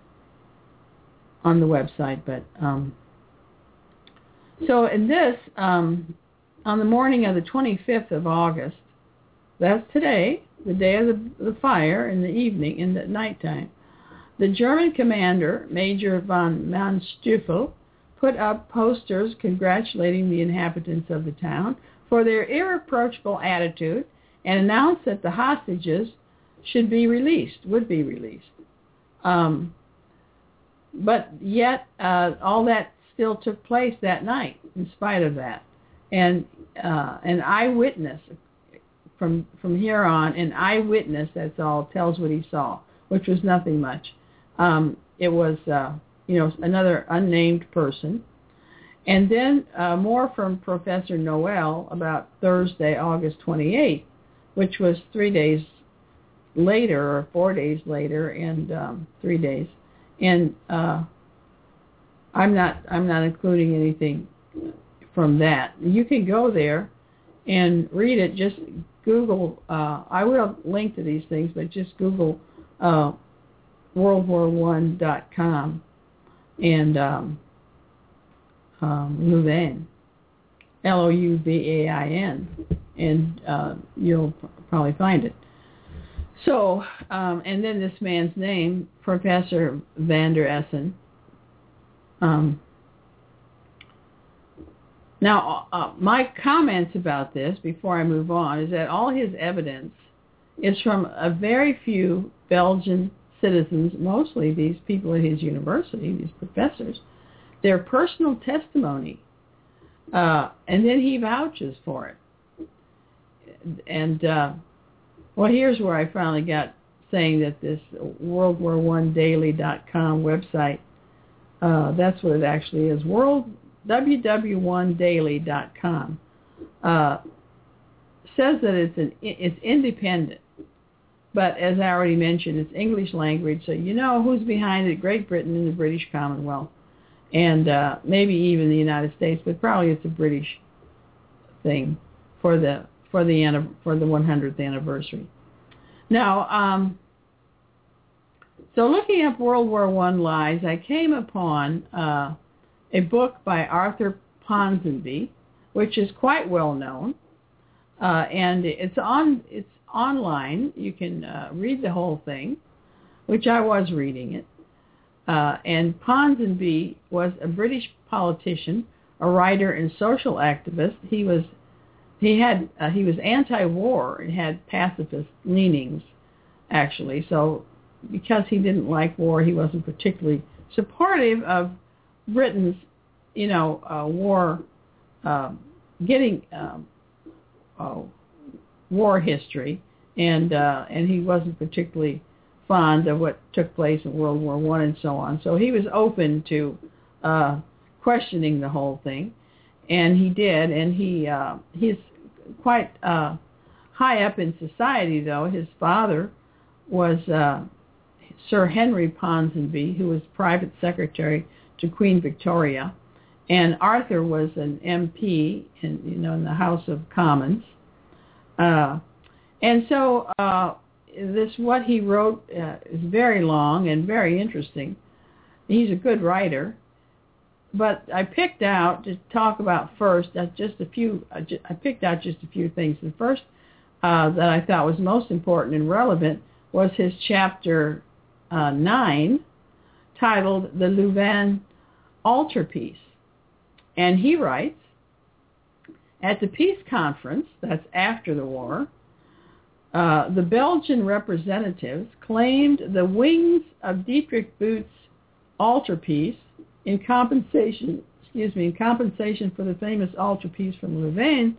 A: on the website, but um, so in this, um, on the morning of the twenty-fifth of August, that's today, the day of the, the fire, in the evening, in the nighttime, The German commander, Major von Manteuffel, put up posters congratulating the inhabitants of the town for their irreproachable attitude and announced that the hostages should be released, would be released. Um, but yet, uh, all that still took place that night, in spite of that. And uh, an eyewitness, from from here on, an eyewitness, that's all, tells what he saw, which was nothing much. Um, it was, uh, you know, another unnamed person. And then uh, more from Professor Noel about Thursday, August twenty-eighth, which was three days later, or four days later, and um, three days. And uh, I'm not I'm not including anything from that. You can go there and read it. Just Google. Uh, I will link to these things, but just Google uh, world war one dot com and um, um, Louvain, L O U V A I N, and uh, you'll probably find it. So, um, and then this man's name, Professor van der Essen. Um, now, uh, my comments about this, before I move on, is that all his evidence is from a very few Belgian citizens, mostly these people at his university, these professors, their personal testimony, uh, and then he vouches for it. And, uh, well, here's where I finally got saying that this world war one daily dot com website, uh, that's what it actually is, world w w one daily dot com, uh, says that it's an it's independent, but as I already mentioned, it's English language, so you know who's behind it: Great Britain and the British Commonwealth, and uh, maybe even the United States, but probably it's a British thing for the for the for the one hundredth anniversary. Now, um, so looking up World War One lies, I came upon uh, a book by Arthur Ponsonby, which is quite well known, uh, and it's on it's online. You can uh, read the whole thing, which I was reading it. Uh, and Ponsonby was a British politician, a writer, and social activist. He was He had uh, he was anti-war and had pacifist leanings, actually. So because he didn't like war, he wasn't particularly supportive of Britain's, you know, uh, war, uh, getting um, uh, war history, and uh, and he wasn't particularly fond of what took place in World War One and so on. So he was open to uh, questioning the whole thing. And he did, and he uh, he's quite uh, high up in society, though. His father was uh, Sir Henry Ponsonby, who was private secretary to Queen Victoria, and Arthur was an M P in you know in the House of Commons. Uh, and so uh, this what he wrote uh, is very long and very interesting. He's a good writer. But I picked out to talk about first uh, just a few. Uh, ju- I picked out just a few things. The first uh, that I thought was most important and relevant was his chapter uh, nine, titled "The Louvain Altarpiece," and he writes, "At the peace conference, that's after the war, uh, the Belgian representatives claimed the wings of Dietrich Booth's altarpiece." In compensation, excuse me, in compensation for the famous altarpiece from Louvain,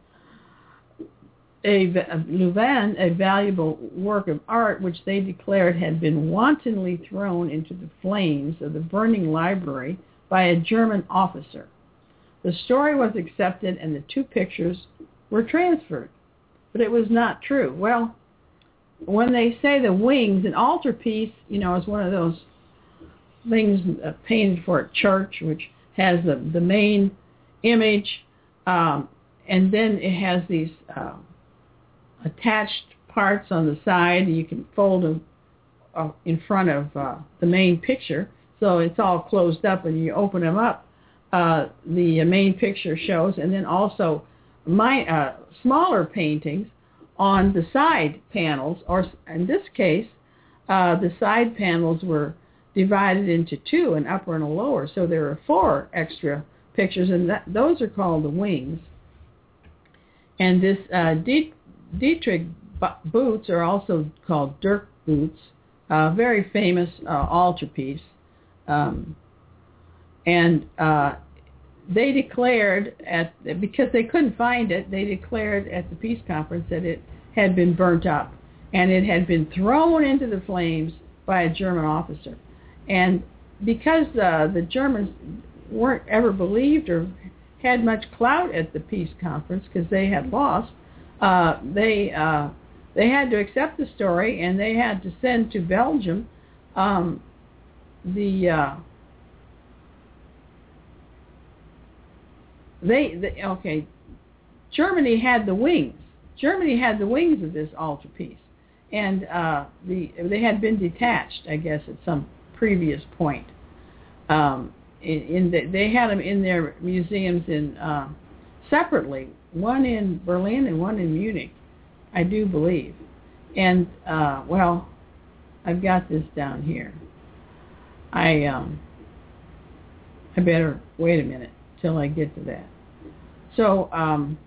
A: a, Louvain, a valuable work of art which they declared had been wantonly thrown into the flames of the burning library by a German officer. The story was accepted and the two pictures were transferred, but it was not true. Well, when they say the wings, an altarpiece, you know, is one of those things uh, painted for a church, which has the, the main image, um, and then it has these uh, attached parts on the side. You can fold them uh, in front of uh, the main picture, so it's all closed up, and you open them up, uh, the main picture shows, and then also my uh, smaller paintings on the side panels, or in this case, uh, the side panels were divided into two, an upper and a lower. So there are four extra pictures, and that, those are called the wings. And this uh, Dietrich boots are also called Dirk boots, a very famous uh, altarpiece. Um, and uh, they declared, at because they couldn't find it, they declared at the peace conference that it had been burnt up, and it had been thrown into the flames by a German officer. And because uh, the Germans weren't ever believed or had much clout at the peace conference because they had lost, uh, they uh, they had to accept the story, and they had to send to Belgium um, the uh, they, they okay. Germany had the wings. Germany had the wings of this altarpiece, and uh, the they had been detached, I guess, at some previous point. Um, in, in the, they had them in their museums in uh, separately, one in Berlin and one in Munich, I do believe. And uh, well, I've got this down here. I um, I better wait a minute till I get to that. So. Um,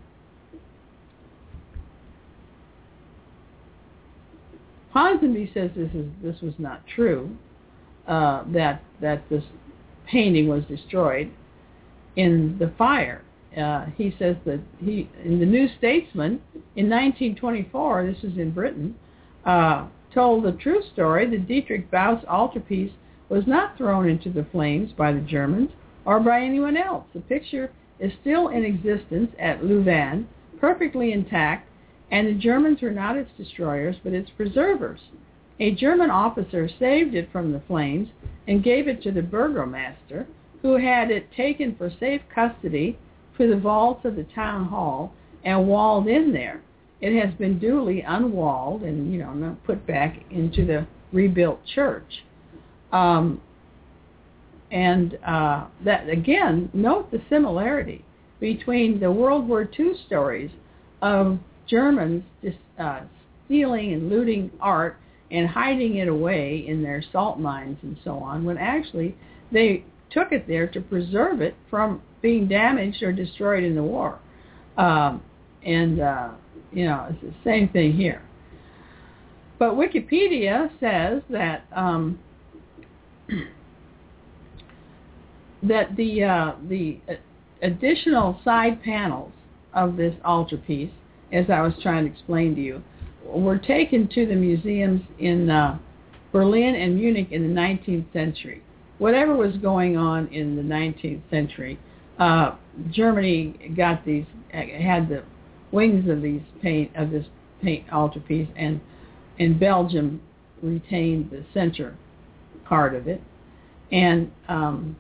A: Ponsonby says this is this was not true, uh, that that this painting was destroyed in the fire. Uh, he says that he in the New Statesman in nineteen twenty-four, this is in Britain, uh, told the true story that Dietrich Baut's altarpiece was not thrown into the flames by the Germans or by anyone else. The picture is still in existence at Louvain, perfectly intact, and the Germans were not its destroyers, but its preservers. A German officer saved it from the flames and gave it to the burgomaster, who had it taken for safe custody to the vaults of the town hall and walled in there. It has been duly unwalled and, you know, put back into the rebuilt church. Um, and uh, that again, note the similarity between the World War Two stories of Germans just uh, stealing and looting art and hiding it away in their salt mines and so on, when actually they took it there to preserve it from being damaged or destroyed in the war. Um, and, uh, you know, it's the same thing here. But Wikipedia says that um, that the uh, the additional side panels of this altarpiece, as I was trying to explain to you, were taken to the museums in uh, Berlin and Munich in the nineteenth century. Whatever was going on in the nineteenth century, uh, Germany got these, had the wings of these paint of this paint altarpiece, and in Belgium retained the center part of it, and um,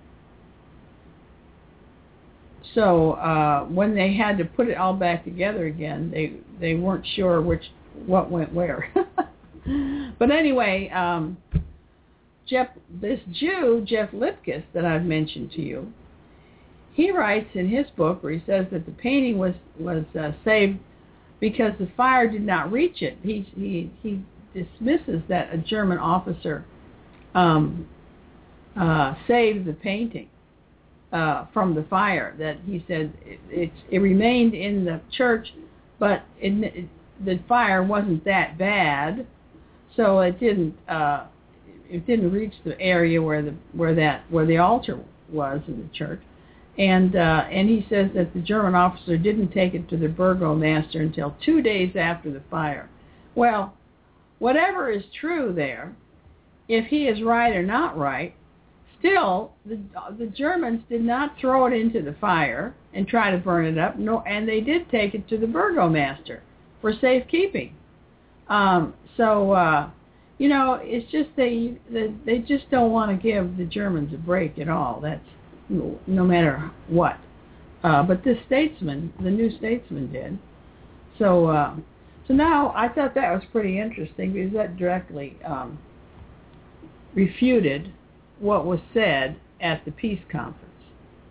A: So uh, when they had to put it all back together again, they they weren't sure which what went where. But anyway, um, Jeff, this Jew, Jeff Lipkiss, that I've mentioned to you, he writes in his book where he says that the painting was was uh, saved because the fire did not reach it. He he he dismisses that a German officer um, uh, saved the painting Uh, from the fire. That he said it, it, it remained in the church, but it, it, the fire wasn't that bad, so it didn't uh, it didn't reach the area where the where that where the altar was in the church, and uh, and he says that the German officer didn't take it to the burgomaster until two days after the fire. Well, whatever is true there, if he is right or not right, still, the the Germans did not throw it into the fire and try to burn it up, no, and they did take it to the burgomaster for safekeeping. Um, so, uh, you know, it's just they they just don't want to give the Germans a break at all. That's no matter what. Uh, but this statesman, the New Statesman, did. So, uh, so now I thought that was pretty interesting because that directly um, refuted what was said at the peace conference.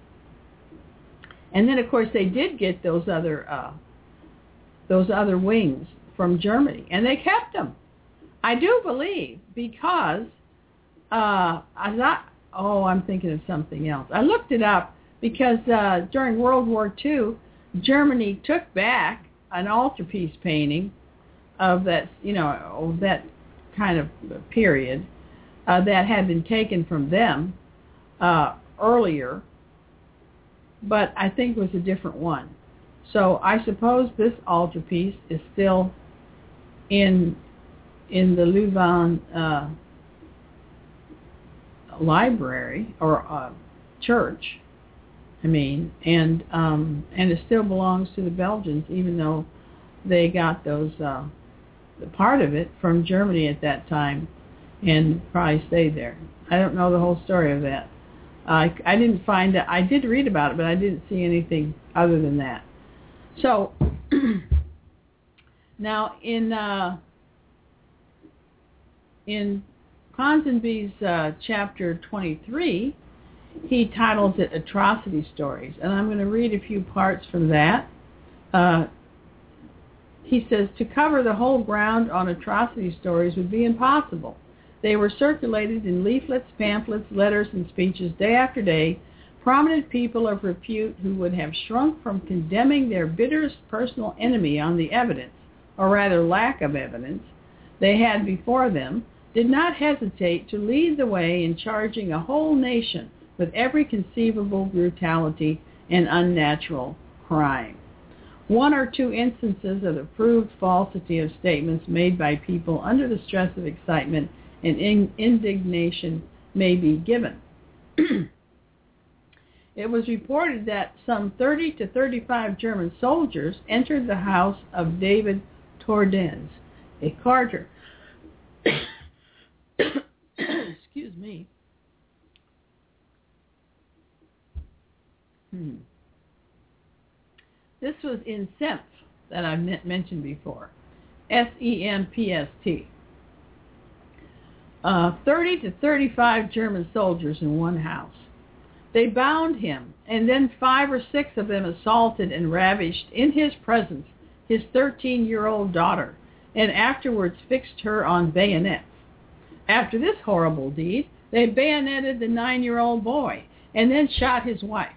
A: And then, of course, they did get those other uh, those other wings from Germany, and they kept them. I do believe because uh, I thought, oh, I'm thinking of something else. I looked it up because uh, during World War Two, Germany took back an altarpiece painting of that, you know, of that kind of period uh, that had been taken from them uh, earlier, but I think it was a different one. So I suppose this altarpiece is still in in the Louvain uh, library or uh, church. I mean, and um, and it still belongs to the Belgians, even though they got those uh, the part of it from Germany at that time, and probably stayed there. I don't know the whole story of that. Uh, I I didn't find it. I did read about it, but I didn't see anything other than that. So now in uh, in Ponsonby's uh, chapter twenty-three, he titles it Atrocity Stories, and I'm going to read a few parts from that. Uh, he says, to cover the whole ground on atrocity stories would be impossible. They were circulated in leaflets, pamphlets, letters, and speeches day after day. Prominent people of repute who would have shrunk from condemning their bitterest personal enemy on the evidence, or rather lack of evidence, they had before them, did not hesitate to lead the way in charging a whole nation with every conceivable brutality and unnatural crime. One or two instances of the proved falsity of statements made by people under the stress of excitement and in- indignation may be given. It was reported that some thirty to thirty-five German soldiers entered the house of David Torrens, a carter. Excuse me. Hmm. This was in Sempst that I mentioned before, S E M P S T. Uh, thirty to thirty-five German soldiers in one house. They bound him, and then five or six of them assaulted and ravished in his presence his thirteen-year-old daughter, and afterwards fixed her on bayonets. After this horrible deed, they bayoneted the nine-year-old boy, and then shot his wife.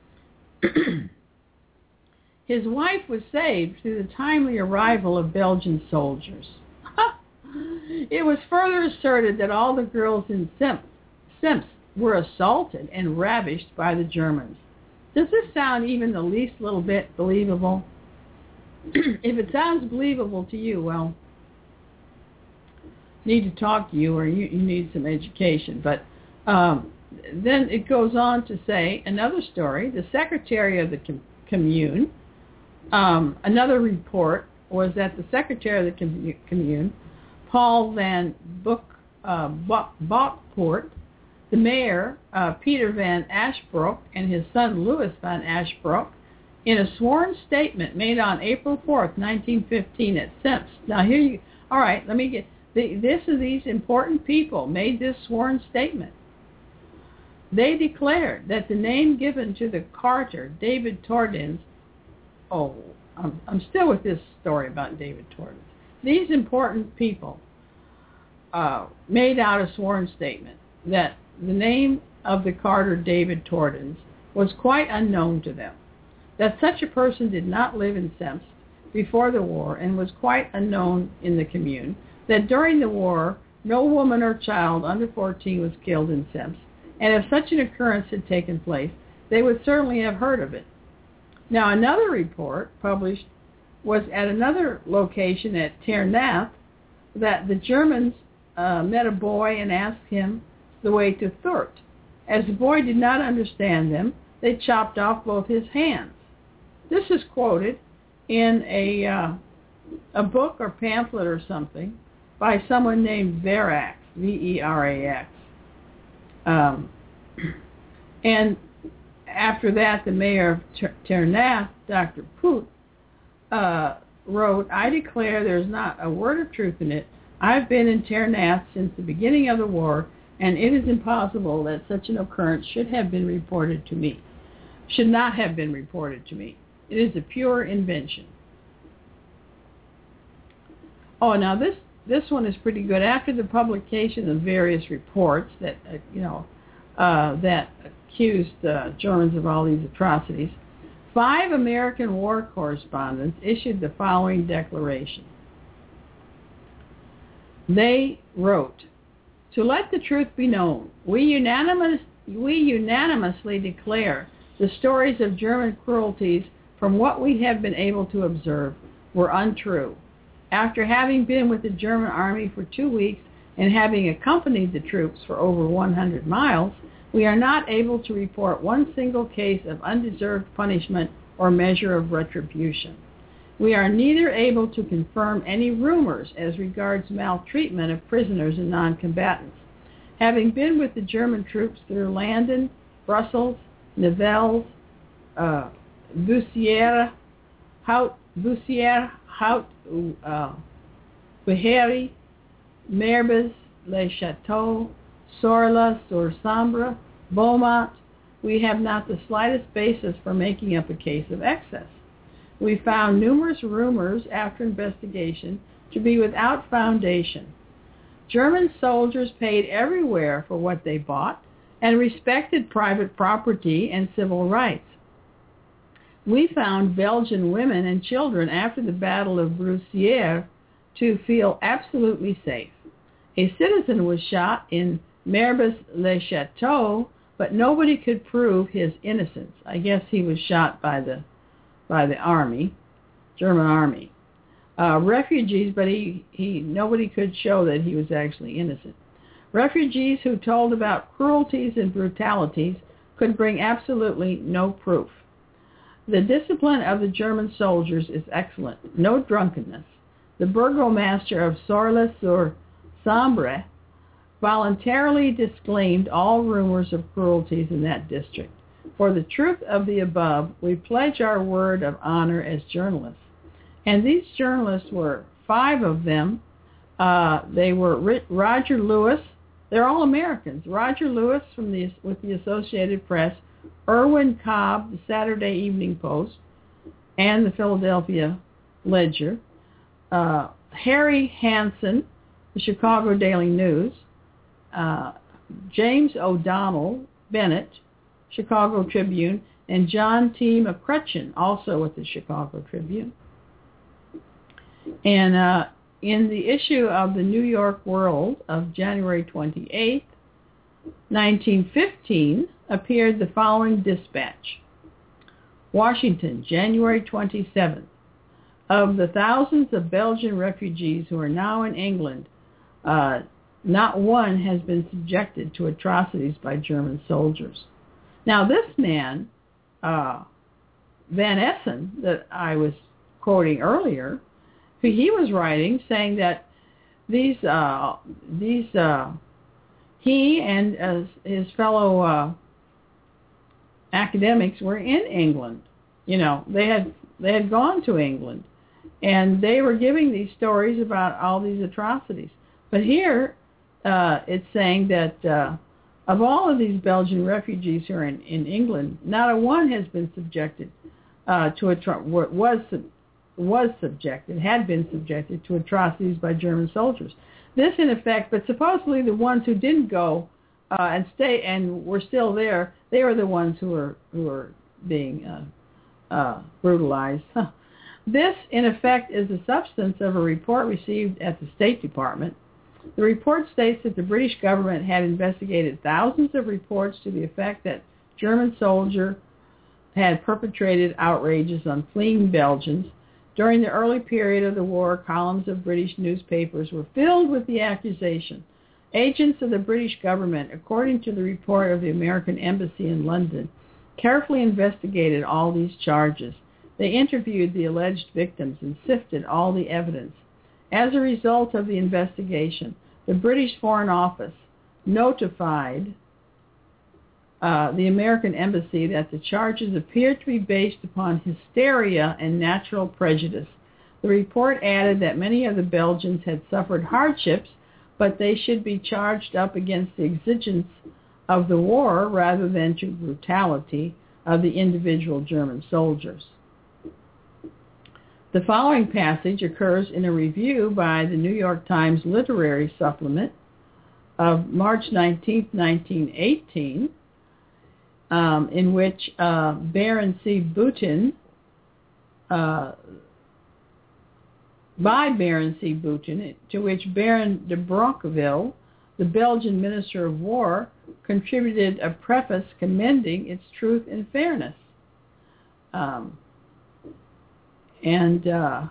A: His wife was saved through the timely arrival of Belgian soldiers. It was further asserted that all the girls in Sempst were assaulted and ravished by the Germans. Does this sound even the least little bit believable? If it sounds believable to you, well, need to talk to you, or you, you need some education. But um, then it goes on to say another story. The secretary of the com- commune, um, another report was that the secretary of the com- commune, Paul van Boek, uh, Bokpoort, the mayor, uh, Peter van Ashbroek, and his son Louis van Ashbroek, in a sworn statement made on April fourth, nineteen fifteen at Sempst. Now here you, all right, let me get, the, this is these important people made this sworn statement. They declared that the name given to the carter, David Torrens, oh, I'm, I'm still with this story about David Torrens. These important people uh, made out a sworn statement that the name of the carter, David Torrens, was quite unknown to them, that such a person did not live in Sempst before the war and was quite unknown in the commune, that during the war no woman or child under fourteen was killed in Sempst, and if such an occurrence had taken place, they would certainly have heard of it. Now, another report published was at another location at Terneth that the Germans uh, met a boy and asked him the way to Thurt. As the boy did not understand them, they chopped off both his hands. This is quoted in a uh, a book or pamphlet or something by someone named Verax, V E R A X. Um, and after that, the mayor of Terneth, Doctor Poot, uh, wrote, I declare there's not a word of truth in it. I've been in Terneth since the beginning of the war, and it is impossible that such an occurrence should have been reported to me, should not have been reported to me. It is a pure invention. Oh, now this this one is pretty good. After the publication of various reports that, uh, you know, uh, that accused uh, Germans of all these atrocities, five American war correspondents issued the following declaration. They wrote, "To let the truth be known, we, unanimous, we unanimously declare the stories of German cruelties from what we have been able to observe were untrue. After having been with the German army for two weeks and having accompanied the troops for over one hundred miles, we are not able to report one single case of undeserved punishment or measure of retribution. We are neither able to confirm any rumors as regards maltreatment of prisoners and non-combatants. Having been with the German troops through Landen, Brussels, Nivelles, uh, Bussière, Hout, Bussière, Hout, uh, Behéry, Merbes, Les Châteaux, Sorla, Sur-Sambre, Beaumont, we have not the slightest basis for making up a case of excess. We found numerous rumors after investigation to be without foundation. German soldiers paid everywhere for what they bought and respected private property and civil rights. We found Belgian women and children after the Battle of Bussière to feel absolutely safe. A citizen was shot in Merbes-le-Château, but nobody could prove his innocence. I guess he was shot by the by the army, German army. Uh, refugees, but he, he nobody could show that he was actually innocent. Refugees who told about cruelties and brutalities could bring absolutely no proof. The discipline of the German soldiers is excellent. No drunkenness. The burgomaster of Sorla-sur-Sambre voluntarily disclaimed all rumors of cruelties in that district. For the truth of the above, we pledge our word of honor as journalists. And these journalists were five of them. Uh, they were Roger Lewis. They're all Americans. Roger Lewis from the with the Associated Press, Irwin Cobb, the Saturday Evening Post, and the Philadelphia Ledger, uh, Harry Hansen, the Chicago Daily News, uh, James O'Donnell Bennett, Chicago Tribune, and John T. McCutcheon, also with the Chicago Tribune. And uh, in the issue of the New York World of January twenty-eighth, nineteen fifteen, appeared the following dispatch. Washington, January twenty-seventh. Of the thousands of Belgian refugees who are now in England, uh, not one has been subjected to atrocities by German soldiers. Now, this man, uh, Van Essen, that I was quoting earlier, he was writing saying that these, uh, these, uh, he and uh, his fellow uh, academics were in England. You know, they had they had gone to England, and they were giving these stories about all these atrocities. But here, uh, it's saying that uh, of all of these Belgian refugees who are in, in England, not a one has been subjected uh, to atro- was was subjected, had been subjected to atrocities by German soldiers. This, in effect, but supposedly the ones who didn't go uh, and stay and were still there, they were the ones who were who were being uh, uh, brutalized. Huh. This, in effect, is the substance of a report received at the State Department. The report states that the British government had investigated thousands of reports to the effect that German soldiers had perpetrated outrages on fleeing Belgians. During the early period of the war, columns of British newspapers were filled with the accusation. Agents of the British government, according to the report of the American Embassy in London, carefully investigated all these charges. They interviewed the alleged victims and sifted all the evidence. As a result of the investigation, the British Foreign Office notified uh, the American Embassy that the charges appeared to be based upon hysteria and natural prejudice. The report added that many of the Belgians had suffered hardships, but they should be charged up against the exigence of the war rather than to brutality of the individual German soldiers. The following passage occurs in a review by the New York Times Literary Supplement of March nineteenth, nineteen eighteen, um, in which uh, Baron C. Boutin, uh, by Baron C. Boutin, to which Baron de Broqueville, the Belgian Minister of War, contributed a preface commending its truth and fairness. Um, and uh,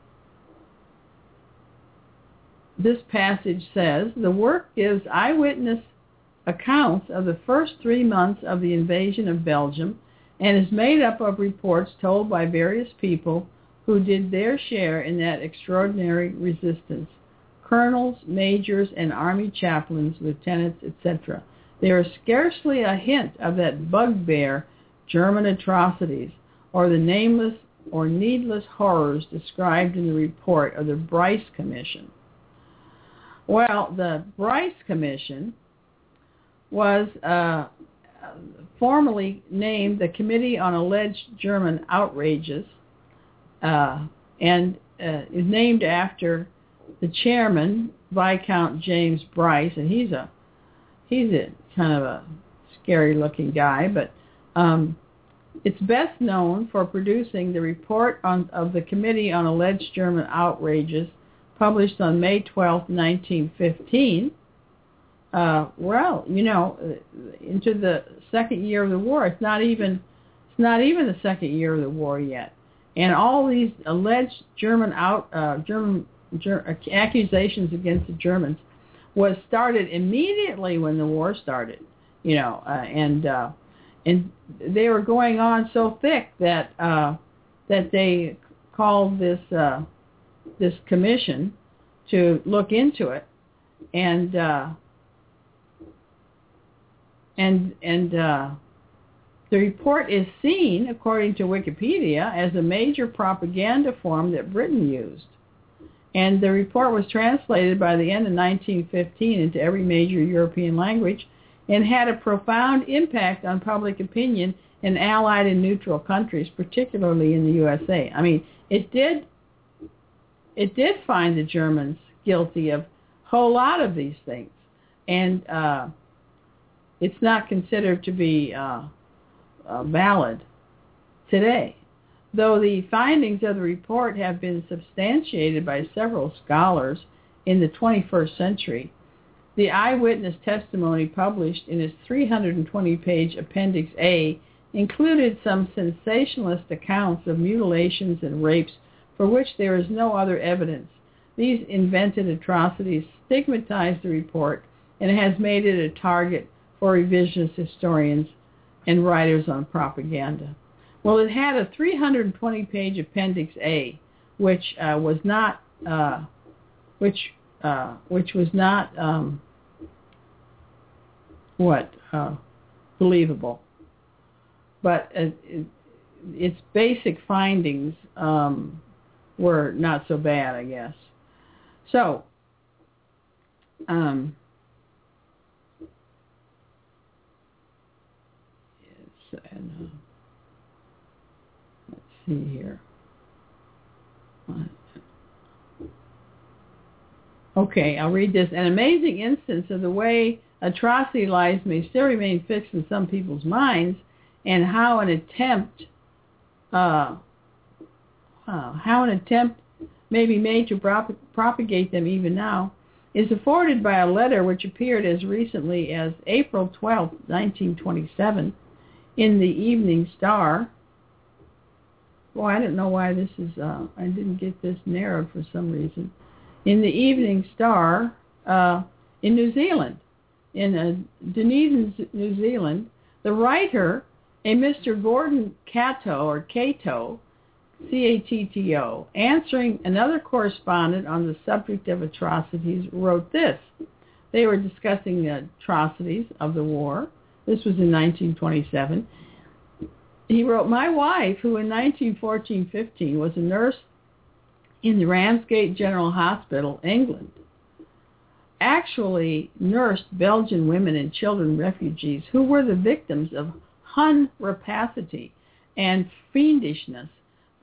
A: this passage says, the work gives eyewitness accounts of the first three months of the invasion of Belgium and is made up of reports told by various people who did their share in that extraordinary resistance. Colonels, majors, and army chaplains, lieutenants, et cetera. There is scarcely a hint of that bugbear German atrocities or the nameless or needless horrors described in the report of the Bryce Commission. Well, the Bryce Commission was uh, formally named the Committee on Alleged German Outrages, uh, and uh, is named after the chairman, Viscount James Bryce, and he's a he's a kind of a scary-looking guy, but um, it's best known for producing the report on, of the Committee on Alleged German Outrages, published on May twelfth, nineteen fifteen. Uh, well, you know, into the second year of the war. It's not even it's not even the second year of the war yet, and all these alleged German out uh, German ger- accusations against the Germans was started immediately when the war started. You know, uh, and uh, and they were going on so thick that uh, that they called this uh, this commission to look into it, and. Uh, And and uh, the report is seen, according to Wikipedia, as a major propaganda form that Britain used. And the report was translated by the end of nineteen fifteen into every major European language and had a profound impact on public opinion in allied and neutral countries, particularly in the U S A. I mean, it did it did find the Germans guilty of a whole lot of these things. And uh it's not considered to be uh, uh, valid today, though the findings of the report have been substantiated by several scholars in the twenty-first century. The eyewitness testimony published in its three hundred twenty page Appendix A included some sensationalist accounts of mutilations and rapes for which there is no other evidence. These invented atrocities stigmatized the report and has made it a target for revisionist historians and writers on propaganda. Well, it had a three hundred twenty page Appendix A, which uh, was not, uh, which uh, which was not um, what uh, believable, but uh, it, its basic findings um, were not so bad, I guess. So. Um, And, uh, let's see here. Okay, I'll read this. An amazing instance of the way atrocity lies may still remain fixed in some people's minds, and how an attempt, uh, uh, how an attempt may be made to prop- propagate them even now, is afforded by a letter which appeared as recently as April twelfth, nineteen twenty-seven. In the Evening Star. Well, I don't know why this is, uh, I didn't get this narrowed for some reason. In the Evening Star uh, in New Zealand, in uh, Dunedin, New Zealand, the writer, a Mister Gordon Cato, or Cato, C A T T O, answering another correspondent on the subject of atrocities, wrote this. They were discussing the atrocities of the war. This was in nineteen twenty-seven. He wrote, my wife, who in nineteen fourteen fifteen was a nurse in the Ramsgate General Hospital, England, actually nursed Belgian women and children refugees who were the victims of Hun rapacity and fiendishness,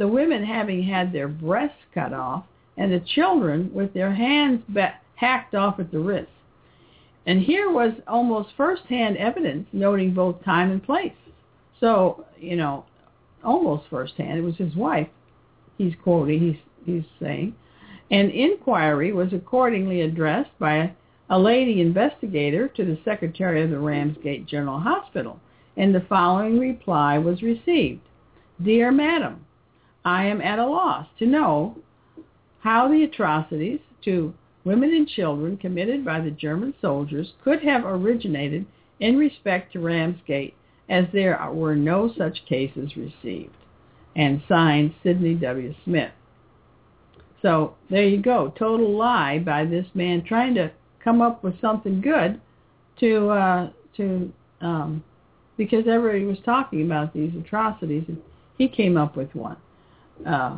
A: the women having had their breasts cut off, and the children with their hands ba- hacked off at the wrists. And here was almost first-hand evidence noting both time and place. So, you know, almost first-hand. It was his wife he's quoting, he's, he's saying. An inquiry was accordingly addressed by a, a lady investigator to the secretary of the Ramsgate General Hospital, and the following reply was received. Dear Madam, I am at a loss to know how the atrocities to women and children committed by the German soldiers could have originated in respect to Ramsgate, as there were no such cases received. And signed, Sidney W. Smith. So there you go, total lie by this man trying to come up with something good to, uh, to um, because everybody was talking about these atrocities, and he came up with one. Uh,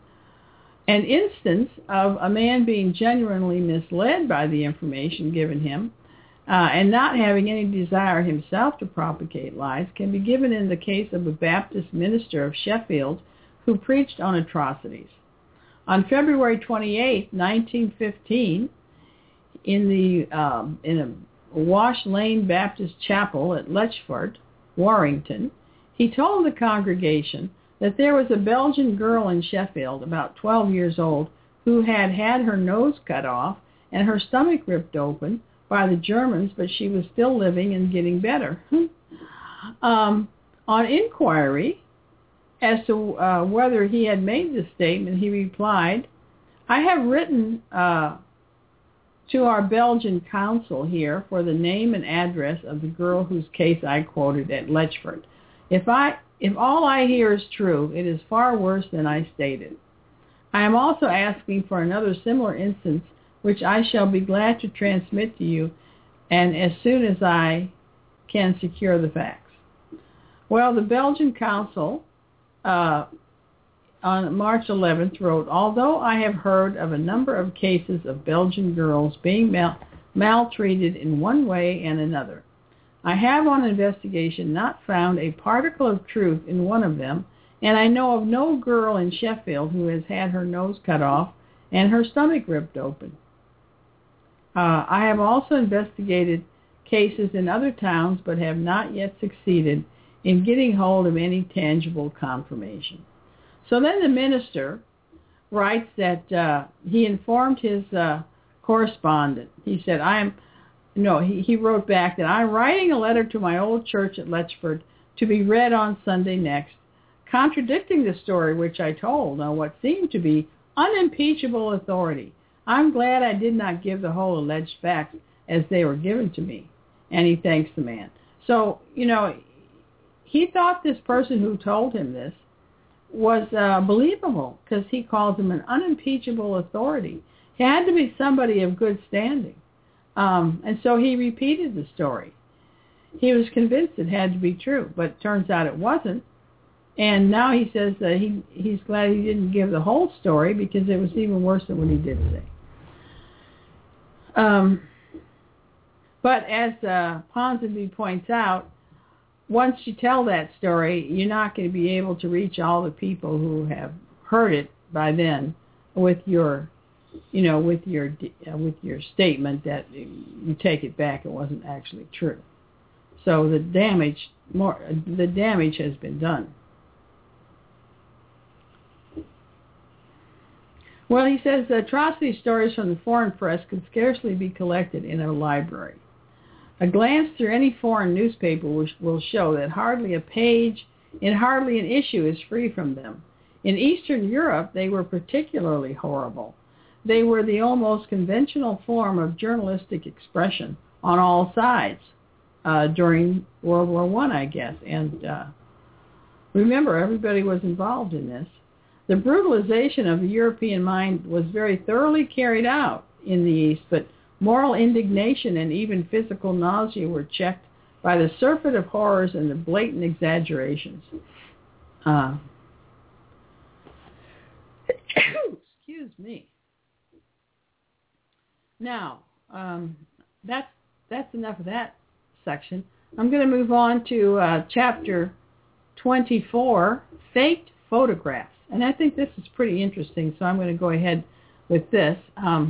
A: An instance of a man being genuinely misled by the information given him uh, and not having any desire himself to propagate lies can be given in the case of a Baptist minister of Sheffield who preached on atrocities. On February twenty-eighth, nineteen fifteen, in the um, in a Wash Lane Baptist Chapel at Letchford, Warrington, he told the congregation that there was a Belgian girl in Sheffield, about twelve years old, who had had her nose cut off and her stomach ripped open by the Germans, but she was still living and getting better. um, on inquiry as to uh, whether he had made this statement, he replied, I have written uh, to our Belgian consul here for the name and address of the girl whose case I quoted at Letchford. If I If all I hear is true, it is far worse than I stated. I am also asking for another similar instance, which I shall be glad to transmit to you, and as soon as I can secure the facts. Well, the Belgian consul uh, on March eleventh wrote, although I have heard of a number of cases of Belgian girls being mal- maltreated in one way and another, I have on investigation not found a particle of truth in one of them, and I know of no girl in Sheffield who has had her nose cut off and her stomach ripped open. Uh, I have also investigated cases in other towns, but have not yet succeeded in getting hold of any tangible confirmation. So then the minister writes that uh, he informed his uh, correspondent. He said, I am... No, he, he wrote back that I'm writing a letter to my old church at Letchford to be read on Sunday next, contradicting the story which I told on what seemed to be unimpeachable authority. I'm glad I did not give the whole alleged facts as they were given to me. And he thanks the man. So, you know, he thought this person who told him this was uh, believable because he calls him an unimpeachable authority. He had to be somebody of good standing. Um, and so he repeated the story. He was convinced it had to be true, but it turns out it wasn't. And now he says that he he's glad he didn't give the whole story because it was even worse than what he did say. Um, but as uh, Ponsonby points out, once you tell that story, you're not going to be able to reach all the people who have heard it by then with your, you know, with your uh, with your statement that you take it back, it wasn't actually true. So the damage, more the damage has been done. Well, he says the atrocity stories from the foreign press could scarcely be collected in a library. A glance through any foreign newspaper will show that hardly a page and hardly an issue is free from them. In Eastern Europe, they were particularly horrible. They were the almost conventional form of journalistic expression on all sides uh, during World War One, I, I guess. And uh, remember, everybody was involved in this. The brutalization of the European mind was very thoroughly carried out in the East, but moral indignation and even physical nausea were checked by the surfeit of horrors and the blatant exaggerations. Uh, excuse me. Now, um, that's that's enough of that section. I'm going to move on to uh, chapter twenty-four, Faked Photographs. And I think this is pretty interesting, so I'm going to go ahead with this. Um,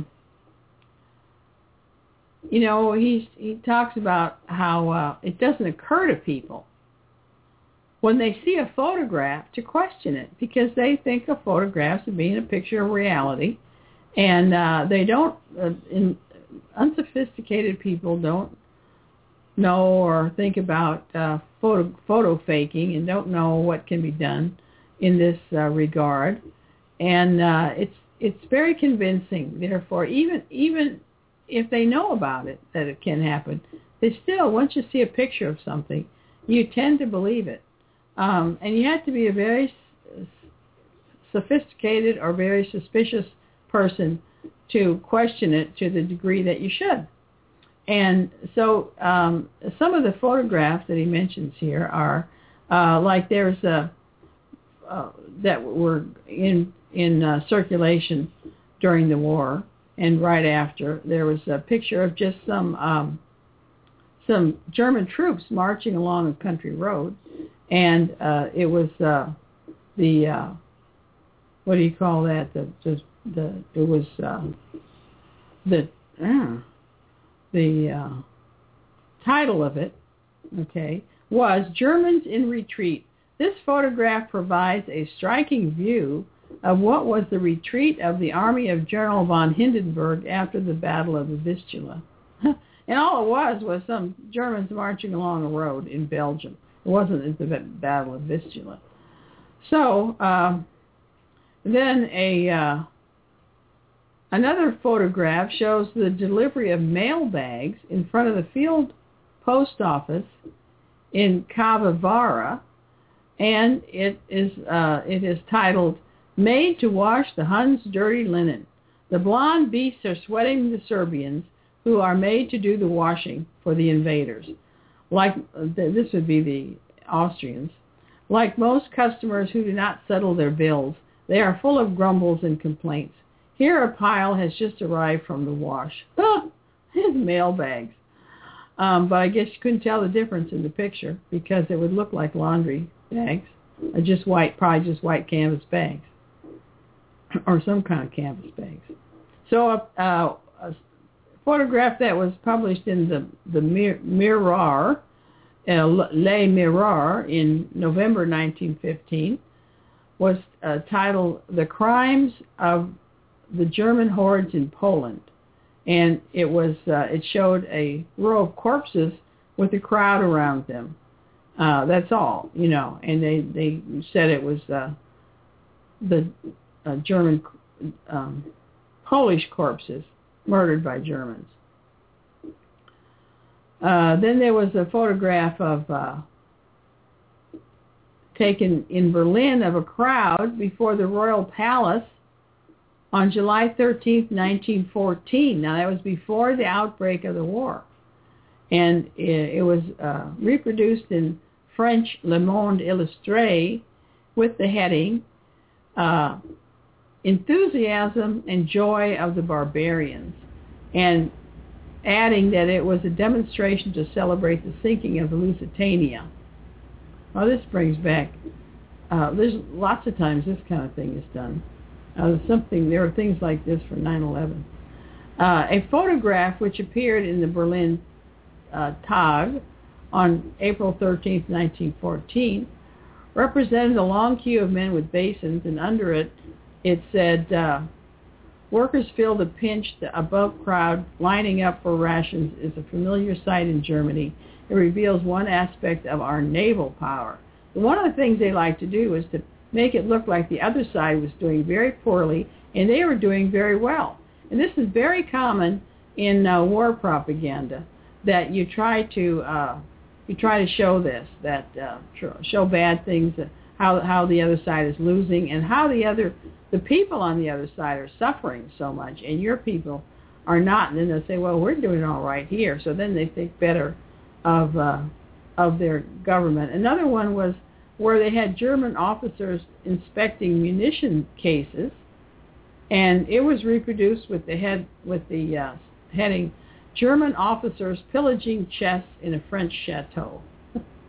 A: you know, he's, he talks about how uh, it doesn't occur to people when they see a photograph to question it, because they think of photographs as being a picture of reality, and uh, they don't, uh, in, unsophisticated people don't know or think about uh, photo, photo faking and don't know what can be done in this uh, regard. And uh, it's it's very convincing. Therefore, even even if they know about it, that it can happen, they still, once you see a picture of something, you tend to believe it. Um, and you have to be a very s- sophisticated or very suspicious person to question it to the degree that you should. And so um, some of the photographs that he mentions here are uh, like there's a uh, that were in in uh, circulation during the war and right after. There was a picture of just some um, some German troops marching along a country road, and uh, it was uh, the uh, what do you call that? The the, the it was uh, the uh, the uh, title of it, okay, was Germans in Retreat. This photograph provides a striking view of what was the retreat of the army of General von Hindenburg after the Battle of the Vistula. And all it was was some Germans marching along a road in Belgium. It wasn't the Battle of Vistula. So um, then a uh, another photograph shows the delivery of mail bags in front of the field post office in Kavavara, and it is uh, it is titled "Made to Wash the Huns' Dirty Linen." The blonde beasts are sweating the Serbians, who are made to do the washing for the invaders. Like this would be the Austrians. Like most customers who do not settle their bills, they are full of grumbles and complaints. Here a pile has just arrived from the wash. His mail bags. Um, but I guess you couldn't tell the difference in the picture because it would look like laundry bags, or just white, probably just white canvas bags, or some kind of canvas bags. So uh, a photograph that was published in the the Mir- Mirar, uh, Le Mirar, in November nineteen fifteen was uh, titled "The Crimes of the German Hordes in Poland," and it was uh, it showed a row of corpses with a crowd around them. Uh, that's all, you know. And they they said it was uh, the uh, German um, Polish corpses murdered by Germans. Uh, then there was a photograph of uh, taken in Berlin of a crowd before the Royal Palace on July thirteenth, nineteen fourteen. Now, that was before the outbreak of the war. And it, it was uh, reproduced in French Le Monde Illustré with the heading, uh, Enthusiasm and Joy of the Barbarians, and adding that it was a demonstration to celebrate the sinking of the Lusitania. Well, this brings back, uh, there's lots of times this kind of thing is done. Uh, something there are things like this for nine eleven. Uh, a photograph which appeared in the Berlin uh, Tag on April thirteenth, nineteen fourteen, represented a long queue of men with basins, and under it, it said, uh, "Workers feel the pinched above crowd lining up for rations is a familiar sight in Germany. It reveals one aspect of our naval power." One of the things they like to do is to make it look like the other side was doing very poorly and they were doing very well. And this is very common in uh, war propaganda, that you try to uh, you try to show this, that uh, show bad things, uh, how how the other side is losing and how the other the people on the other side are suffering so much, and your people are not. And then they'll say, "Well, we're doing all right here." So then they think better of uh, of their government. Another one was where they had German officers inspecting munition cases, and it was reproduced with the head with the uh, heading, "German officers pillaging chests in a French chateau."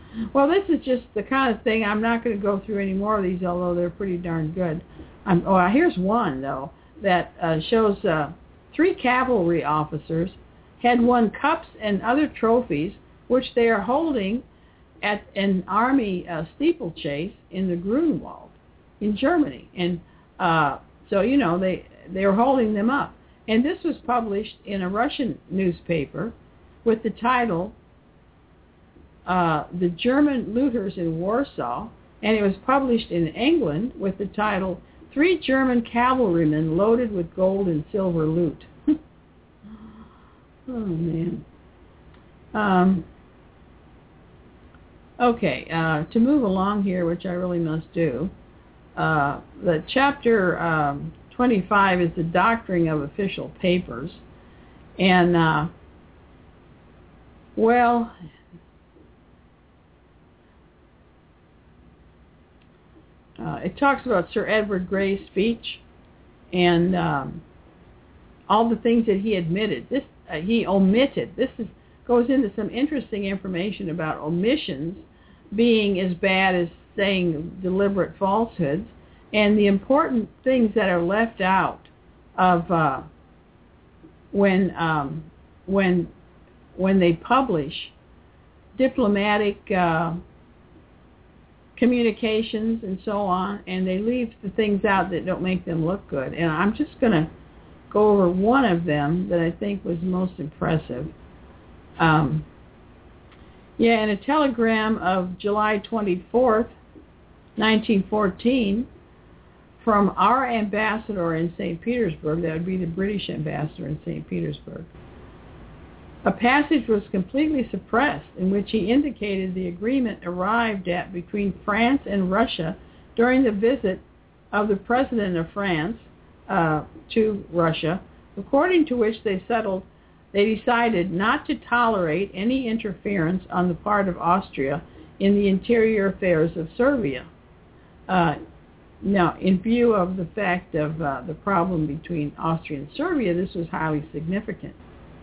A: Well, this is just the kind of thing. I'm not going to go through any more of these, although they're pretty darn good. Um, oh, here's one, though, that uh, shows uh, three cavalry officers had won cups and other trophies, which they are holding at an army uh, steeplechase in the Grunwald in Germany. And uh, so, you know, they, they were holding them up. And this was published in a Russian newspaper with the title, uh, The German Looters in Warsaw, and it was published in England with the title, Three German Cavalrymen Loaded with Gold and Silver Loot. Oh, man. Um, okay, uh, to move along here, which I really must do, uh, the chapter um, twenty-five is the doctoring of official papers. And, uh, well, uh, it talks about Sir Edward Grey's speech and um, all the things that he admitted. This uh, he omitted. This is, goes into some interesting information about omissions being as bad as saying deliberate falsehoods, and the important things that are left out of uh, when um, when when they publish diplomatic uh, communications and so on, and they leave the things out that don't make them look good. And I'm just going to go over one of them that I think was most impressive. Um, yeah, in a telegram of July twenty-fourth, nineteen fourteen, from our ambassador in Saint Petersburg, that would be the British ambassador in Saint Petersburg, a passage was completely suppressed in which he indicated the agreement arrived at between France and Russia during the visit of the President of France uh, to Russia, according to which they settled, they decided not to tolerate any interference on the part of Austria in the interior affairs of Serbia. Uh, now, in view of the fact of uh, the problem between Austria and Serbia, this was highly significant.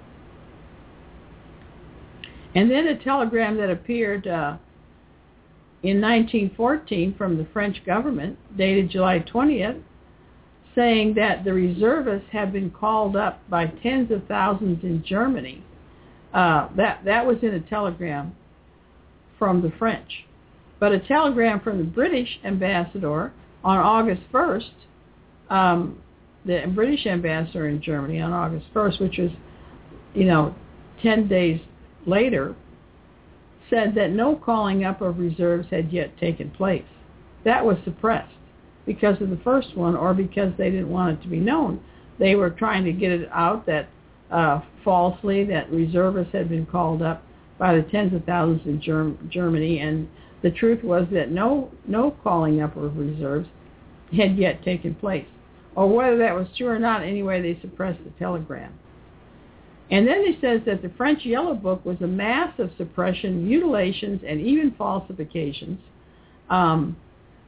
A: And then a telegram that appeared uh, in nineteen fourteen from the French government, dated July twentieth, saying that the reservists have been called up by tens of thousands in Germany. Uh, that, that was in a telegram from the French. But a telegram from the British ambassador on August first, um, the British ambassador in Germany on August first, which was, you know, ten days later, said that no calling up of reserves had yet taken place. That was suppressed because of the first one, or because they didn't want it to be known. They were trying to get it out that uh, falsely that reservists had been called up by the tens of thousands in Germ- Germany, and the truth was that no no calling up of reserves had yet taken place. Or whether that was true or not, anyway, they suppressed the telegram. And then he says that the French Yellow Book was a mass of suppression, mutilations, and even falsifications. Um,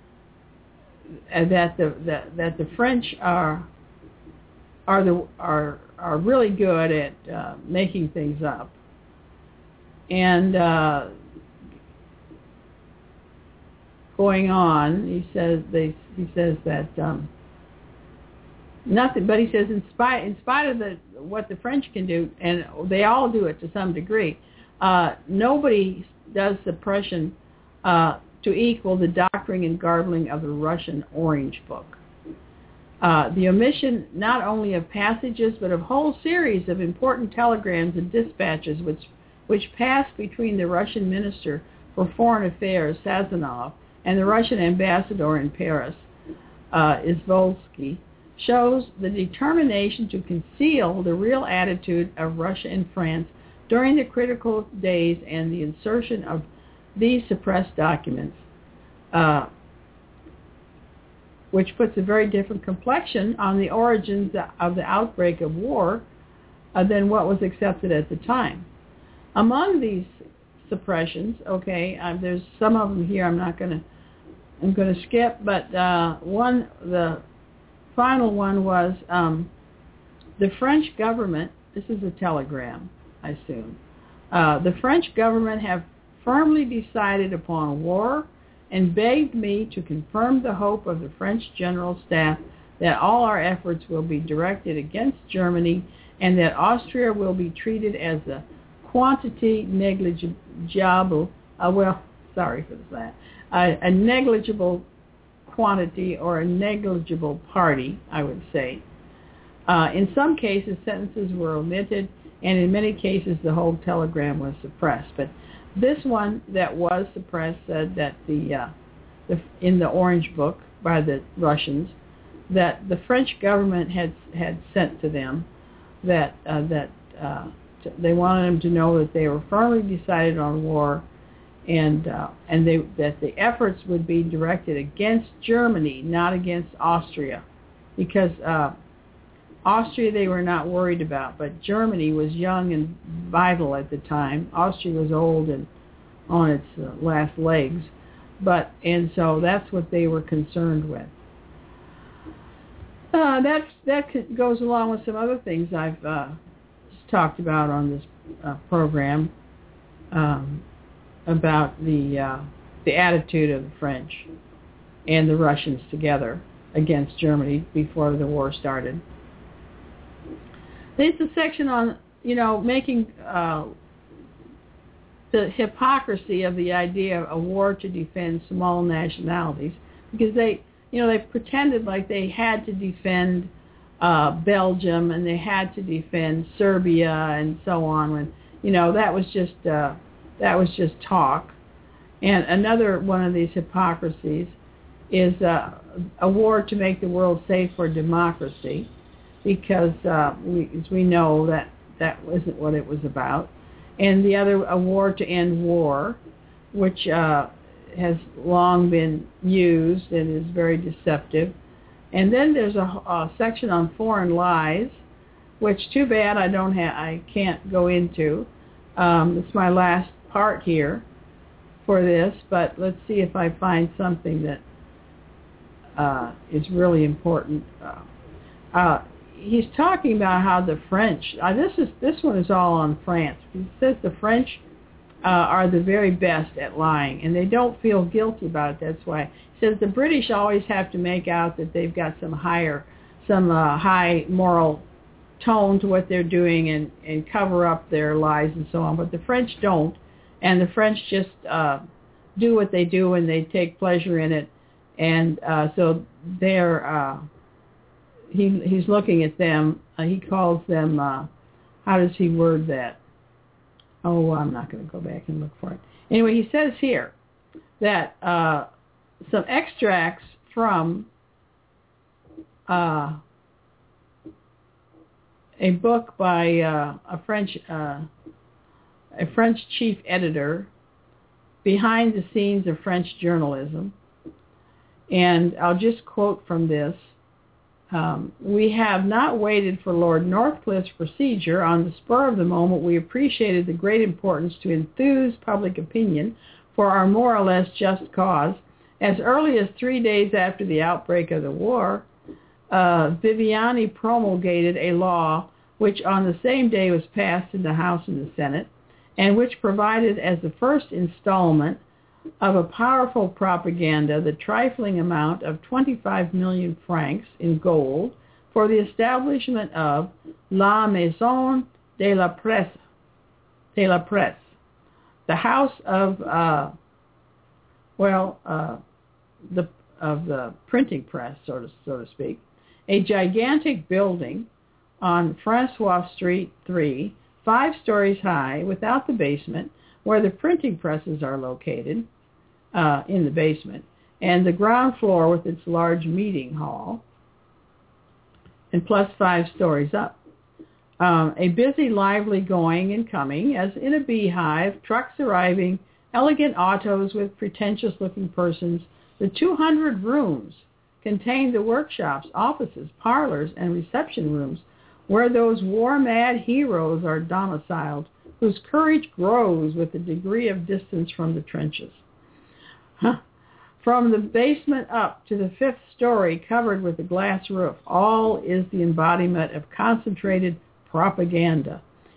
A: that the that, that the French are are the are are really good at uh, making things up. And uh, going on, he says they he says that. Um, Nothing, but he says in spite in spite of the what the French can do, and they all do it to some degree, uh, nobody does suppression uh, to equal the doctoring and garbling of the Russian Orange Book. Uh, the omission not only of passages but of whole series of important telegrams and dispatches which which passed between the Russian Minister for Foreign Affairs, Sazonov, and the Russian ambassador in Paris, uh, Izvolsky, shows the determination to conceal the real attitude of Russia and France during the critical days, and the insertion of these suppressed documents, uh, which puts a very different complexion on the origins of the outbreak of war uh, than what was accepted at the time. Among these suppressions, okay, uh, there's some of them here I'm not going to I'm going to skip, but uh, one the final one was um, the French government, this is a telegram, I assume, uh, the French government have firmly decided upon war and begged me to confirm the hope of the French General Staff that all our efforts will be directed against Germany and that Austria will be treated as a quantity negligible, uh, well, sorry for that, uh, a negligible quantity or a negligible party, I would say. Uh, in some cases, sentences were omitted, and in many cases, the whole telegram was suppressed. But this one that was suppressed said that the, uh, the in the Orange Book by the Russians, that the French government had had sent to them that uh, that uh, t- they wanted them to know that they were firmly decided on war, and uh, and they that the efforts would be directed against Germany, not against Austria, because uh, Austria they were not worried about, but Germany was young and vital at the time. Austria was old and on its uh, last legs, but and so that's what they were concerned with. Uh, that that goes along with some other things I've uh, talked about on this uh, program um, about the uh, the attitude of the French and the Russians together against Germany before the war started. There's a section on, you know, making uh, the hypocrisy of the idea of a war to defend small nationalities, because they, you know, they pretended like they had to defend uh, Belgium and they had to defend Serbia and so on. When, you know, that was just uh, that was just talk. And another one of these hypocrisies is uh, a war to make the world safe for democracy, because uh, we, as we know, that that wasn't what it was about. And the other, a war to end war, which uh, has long been used and is very deceptive. And then there's a, a section on foreign lies, which too bad I don't have, I can't go into. Um, it's my last part here for this, but let's see if I find something that uh, is really important. Uh, uh, he's talking about how the French, uh, this is this one is all on France. He says the French uh, are the very best at lying, and they don't feel guilty about it. That's why. He says the British always have to make out that they've got some higher, some uh, high moral tone to what they're doing and, and cover up their lies and so on, but the French don't, and the French just uh, do what they do and they take pleasure in it, and uh, so they're... Uh, He he's looking at them. Uh, he calls them. Uh, how does he word that? Oh, I'm not going to go back and look for it. Anyway, he says here that uh, some extracts from uh, a book by uh, a French uh, a French chief editor, Behind the Scenes of French Journalism, and I'll just quote from this. Um, we have not waited for Lord Northcliffe's procedure. On the spur of the moment, we appreciated the great importance to enthuse public opinion for our more or less just cause. As early as three days after the outbreak of the war, uh, Viviani promulgated a law which on the same day was passed in the House and the Senate, and which provided as the first installment of a powerful propaganda the trifling amount of twenty-five million francs in gold for the establishment of La Maison de la Presse, de la Presse, the house of, uh, well, uh, the of the printing press, so to so to speak, a gigantic building on Francois Street three, five stories high, without the basement, where the printing presses are located, uh, in the basement, and the ground floor with its large meeting hall, and plus five stories up. Um, a busy, lively going and coming, as in a beehive, trucks arriving, elegant autos with pretentious-looking persons. The two hundred rooms contain the workshops, offices, parlors, and reception rooms where those war-mad heroes are domiciled, whose courage grows with a degree of distance from the trenches. Huh. From the basement up to the fifth story covered with a glass roof, all is the embodiment of concentrated propaganda.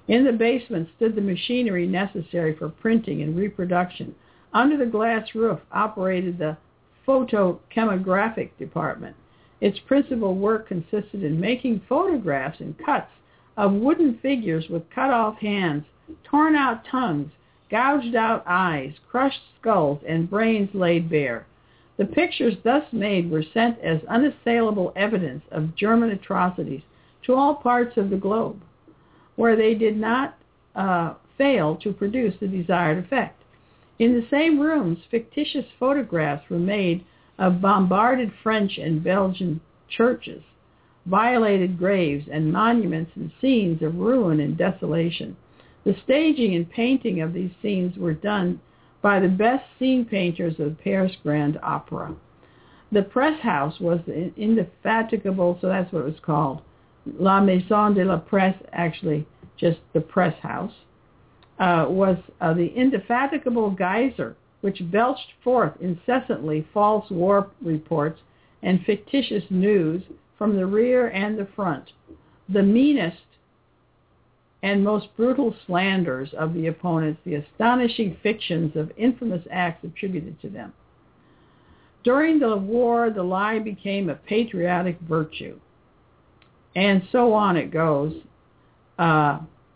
A: In the basement stood the machinery necessary for printing and reproduction. Under the glass roof operated the photochemographic department. Its principal work consisted in making photographs and cuts of wooden figures with cut-off hands, torn-out tongues, gouged-out eyes, crushed skulls, and brains laid bare. The pictures thus made were sent as unassailable evidence of German atrocities to all parts of the globe, where they did not uh, fail to produce the desired effect. In the same rooms, fictitious photographs were made of bombarded French and Belgian churches, violated graves, and monuments and scenes of ruin and desolation. The staging and painting of these scenes were done by the best scene painters of Paris Grand Opera. The press house was indefatigable, so that's what it was called. La Maison de la Presse, actually just the press house, uh, was uh, the indefatigable geyser which belched forth incessantly false war reports and fictitious news from the rear and the front, the meanest and most brutal slanders of the opponents, the astonishing fictions of infamous acts attributed to them. During the war, the lie became a patriotic virtue. And so on it goes. Uh,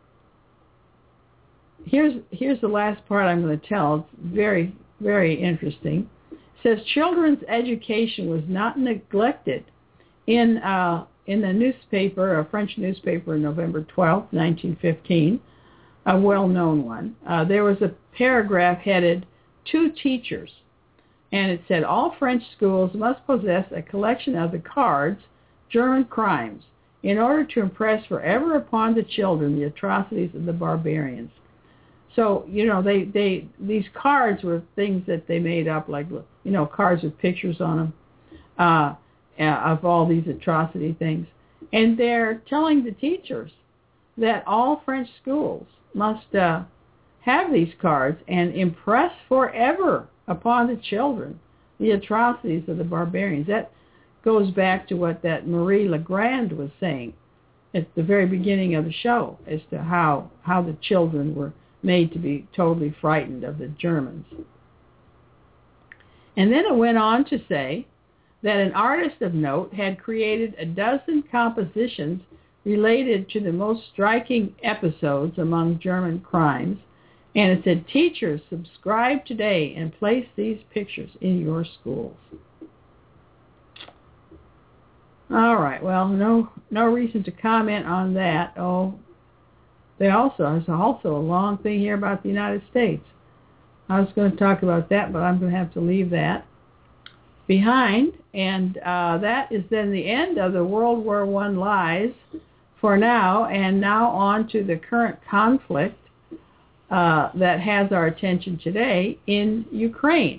A: here's here's the last part I'm going to tell. It's very, very interesting. It says children's education was not neglected in uh, in the newspaper, a French newspaper, November twelfth, nineteen fifteen, a well-known one. Uh, there was a paragraph headed, "Two Teachers," and it said, all French schools must possess a collection of the cards, German crimes, in order to impress forever upon the children the atrocities of the barbarians. So, you know, they, they these cards were things that they made up, like, you know, cards with pictures on them uh, of all these atrocity things. And they're telling the teachers that all French schools must uh, have these cards and impress forever upon the children the atrocities of the barbarians. That goes back to what that Marie Legrand was saying at the very beginning of the show as to how, how the children were made to be totally frightened of the Germans. And then it went on to say that an artist of note had created a dozen compositions related to the most striking episodes among German crimes. And it said, teachers, subscribe today and place these pictures in your schools. All right, well, no no reason to comment on that. Oh, they also, there's also a long thing here about the United States. I was going to talk about that, but I'm going to have to leave that behind. And uh, that is then the end of the World War One lies for now, and now on to the current conflict uh, that has our attention today in Ukraine.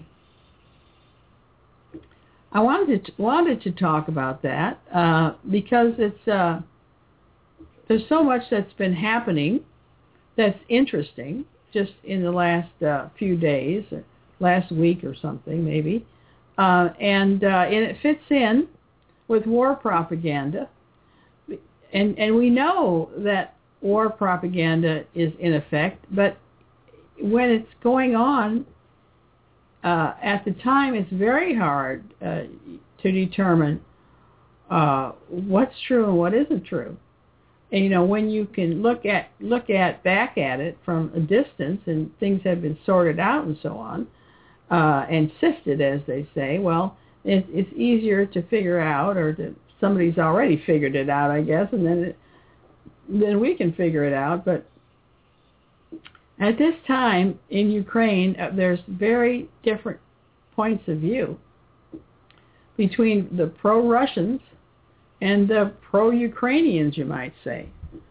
A: I wanted to, wanted to talk about that uh, because it's uh, there's so much that's been happening that's interesting just in the last uh, few days, or last week or something maybe, uh, and uh, and it fits in with war propaganda, and and we know that war propaganda is in effect, but when it's going on Uh, at the time, it's very hard uh, to determine uh, what's true and what isn't true. And, you know, when you can look at look at back at it from a distance and things have been sorted out and so on, uh, and sifted, as they say, well, it, it's easier to figure out, or to, somebody's already figured it out, I guess, and then it, then we can figure it out. But at this time in Ukraine, uh, there's very different points of view between the pro-Russians and the pro-Ukrainians, you might say.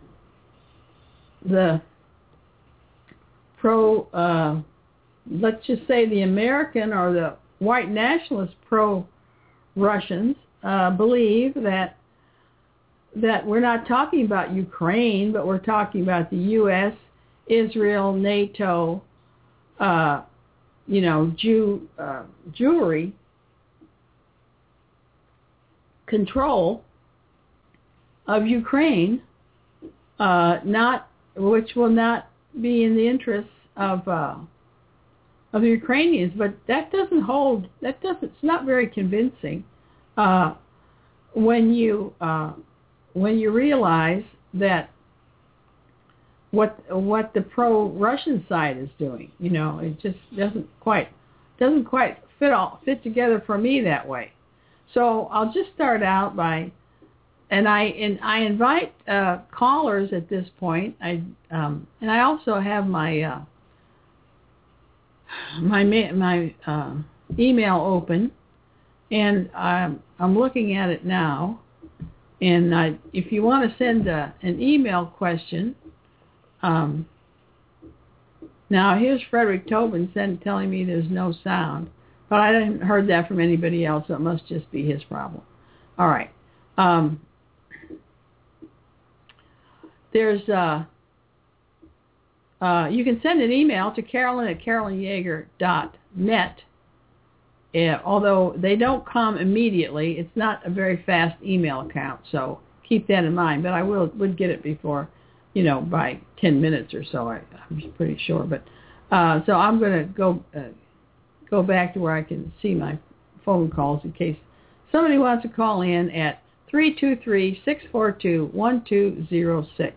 A: The pro, uh, let's just say the American or the white nationalist pro-Russians uh, believe that that we're not talking about Ukraine, but we're talking about the U S, Israel, NATO, uh, you know, Jew, uh, Jewry control of Ukraine, uh, not which will not be in the interests of uh, of the Ukrainians. But that doesn't hold. That doesn't. It's not very convincing uh, when you uh, when you realize that what what the pro-Russian side is doing. You know, it just doesn't quite doesn't quite fit all fit together for me that way. So I'll just start out by. And I and I invite uh, callers at this point. I um, and I also have my uh, my my uh, email open, and I'm I'm looking at it now. And I, if you want to send a, an email question, um, now here's Frederick Tobin sent telling me there's no sound, but I didn't heard that from anybody else. So it must just be his problem. All right. Um, There's, uh, uh, you can send an email to Carolyn at carolyn yager dot net. Uh, although they don't come immediately, it's not a very fast email account, so keep that in mind. But I will would get it before, you know, by ten minutes or so. I, I'm pretty sure. But uh, so I'm going to go uh, go back to where I can see my phone calls in case somebody wants to call in at three two three, six four two, one two zero six.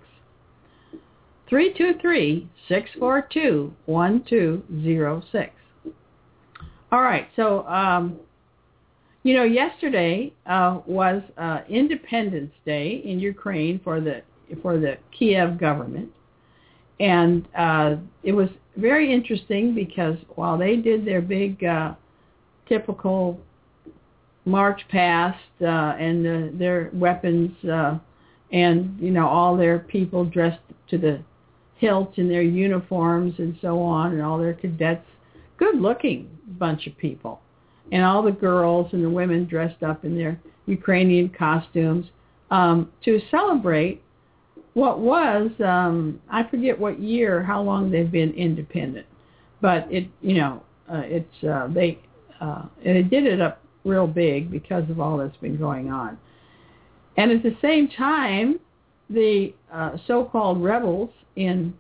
A: three two three, six four two, one two zero six. All right, so, um, you know, yesterday uh, was uh, Independence Day in Ukraine for the for the Kiev government. And uh, it was very interesting because while they did their big uh, typical march past uh, and uh, their weapons uh, and, you know, all their people dressed to the hilt in their uniforms and so on, and all their cadets, good-looking bunch of people, and all the girls and the women dressed up in their Ukrainian costumes um, to celebrate what was, um, I forget what year, how long they've been independent, but it, you know, uh, it's uh, they uh, and it did it up real big because of all that's been going on. And at the same time, the uh, so-called rebels in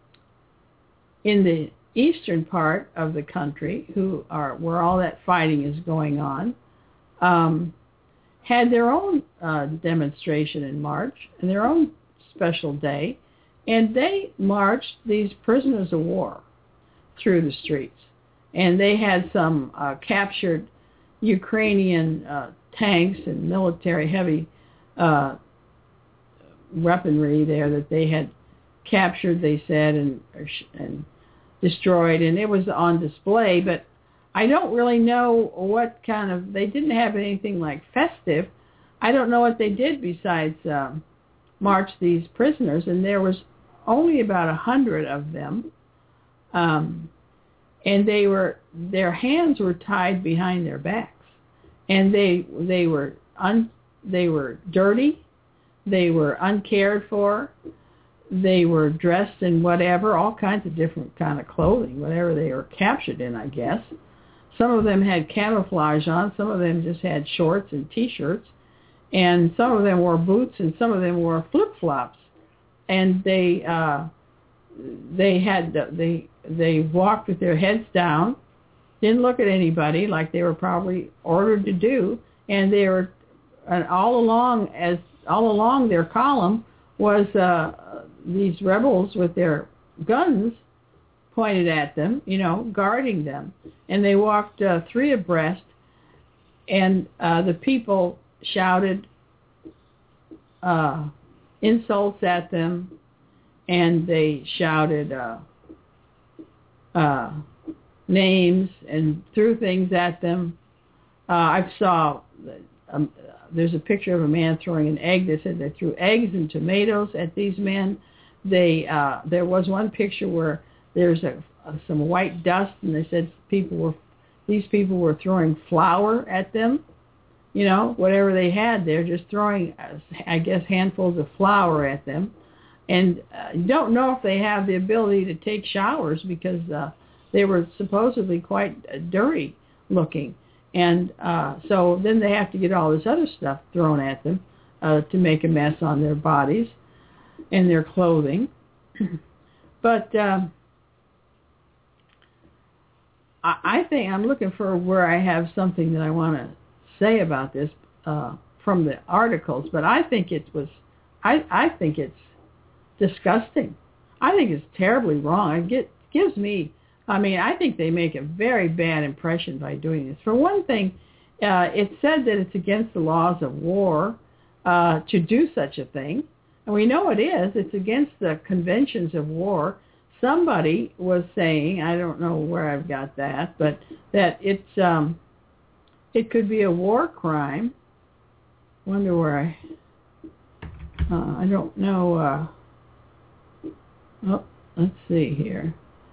A: in the eastern part of the country, who are where all that fighting is going on, um, had their own uh, demonstration in March and their own special day, and they marched these prisoners of war through the streets. And they had some uh, captured Ukrainian uh, tanks and military heavy uh, weaponry there that they had captured, they said, and and destroyed, and it was on display. But I don't really know what kind of, they didn't have anything like festive. I don't know what they did besides uh, march these prisoners, and there was only about a hundred of them, um, and they were, their hands were tied behind their backs, and they they were un, they were dirty, they were uncared for, they were dressed in whatever, all kinds of different kind of clothing, whatever they were captured in, I guess. Some of them had camouflage on, some of them just had shorts and T-shirts, and some of them wore boots, and some of them wore flip-flops. And they uh, they had they they walked with their heads down, didn't look at anybody like they were probably ordered to do, and they were and all along as all along their column was uh, these rebels with their guns pointed at them, you know, guarding them, and they walked uh, three abreast, and uh, the people shouted uh, insults at them, and they shouted uh, uh, names and threw things at them. Uh, I saw, um, there's a picture of a man throwing an egg. They said they threw eggs and tomatoes at these men. They uh, there was one picture where there's a, a, some white dust, and they said people were these people were throwing flour at them. You know, whatever they had, they're just throwing, I guess, handfuls of flour at them. And uh, you don't know if they have the ability to take showers because uh, they were supposedly quite uh, dirty looking. And uh, so then they have to get all this other stuff thrown at them uh, to make a mess on their bodies and their clothing. but um, I, I think I'm looking for where I have something that I want to say about this uh, from the articles. But I think it was, I, I think it's disgusting. I think it's terribly wrong. It get, gives me, I mean, I think they make a very bad impression by doing this. For one thing, uh, it said that it's against the laws of war uh, to do such a thing. And we know it is. It's against the conventions of war. Somebody was saying, I don't know where I've got that, but that it's um, it could be a war crime. Wonder where I, uh, I don't know. Uh, oh, let's see here.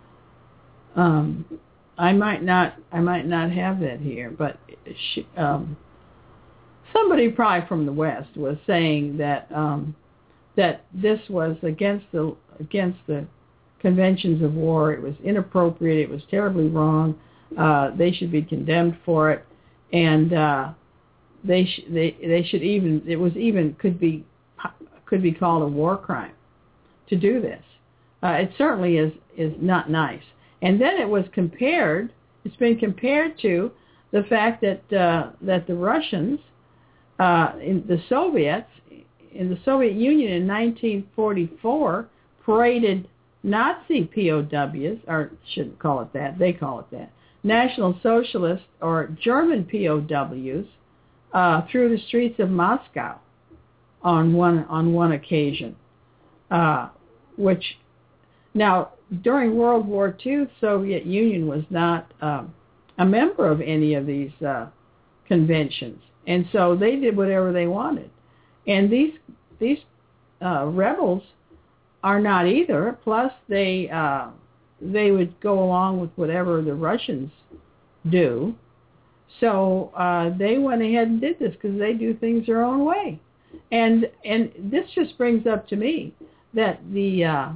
A: Um, I might not, I might not have that here, but she, um, somebody probably from the West was saying that um, that this was against the against the conventions of war. It was inappropriate. It was terribly wrong. Uh, they should be condemned for it, and uh, they sh- they they should even it was even could be could be called a war crime to do this. Uh, it certainly is is not nice. And then it was compared. It's been compared to the fact that uh, that the Russians, uh, in the Soviets, in the Soviet Union in nineteen forty-four, paraded Nazi P O Ws, or shouldn't call it that. They call it that. National Socialist or German P O Ws uh, through the streets of Moscow on one on one occasion, uh, which now. During World War Two, Soviet Union was not um, a member of any of these uh, conventions, and so they did whatever they wanted. And these these uh, rebels are not either. Plus, they uh, they would go along with whatever the Russians do. So uh, they went ahead and did this because they do things their own way. And and this just brings up to me that the uh,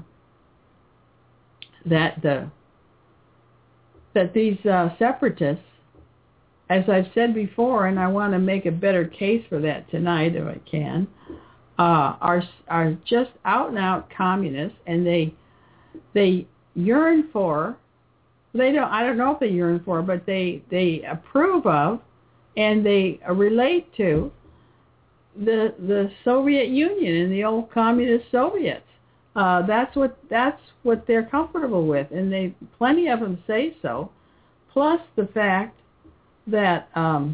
A: that the that these uh, separatists, as I've said before, and I want to make a better case for that tonight if I can, uh, are are just out and out communists, and they they yearn for they don't I don't know if they yearn for, but they they approve of, and they relate to the the Soviet Union and the old communist Soviets. Uh, that's what that's what they're comfortable with, and they plenty of them say so. Plus the fact that um,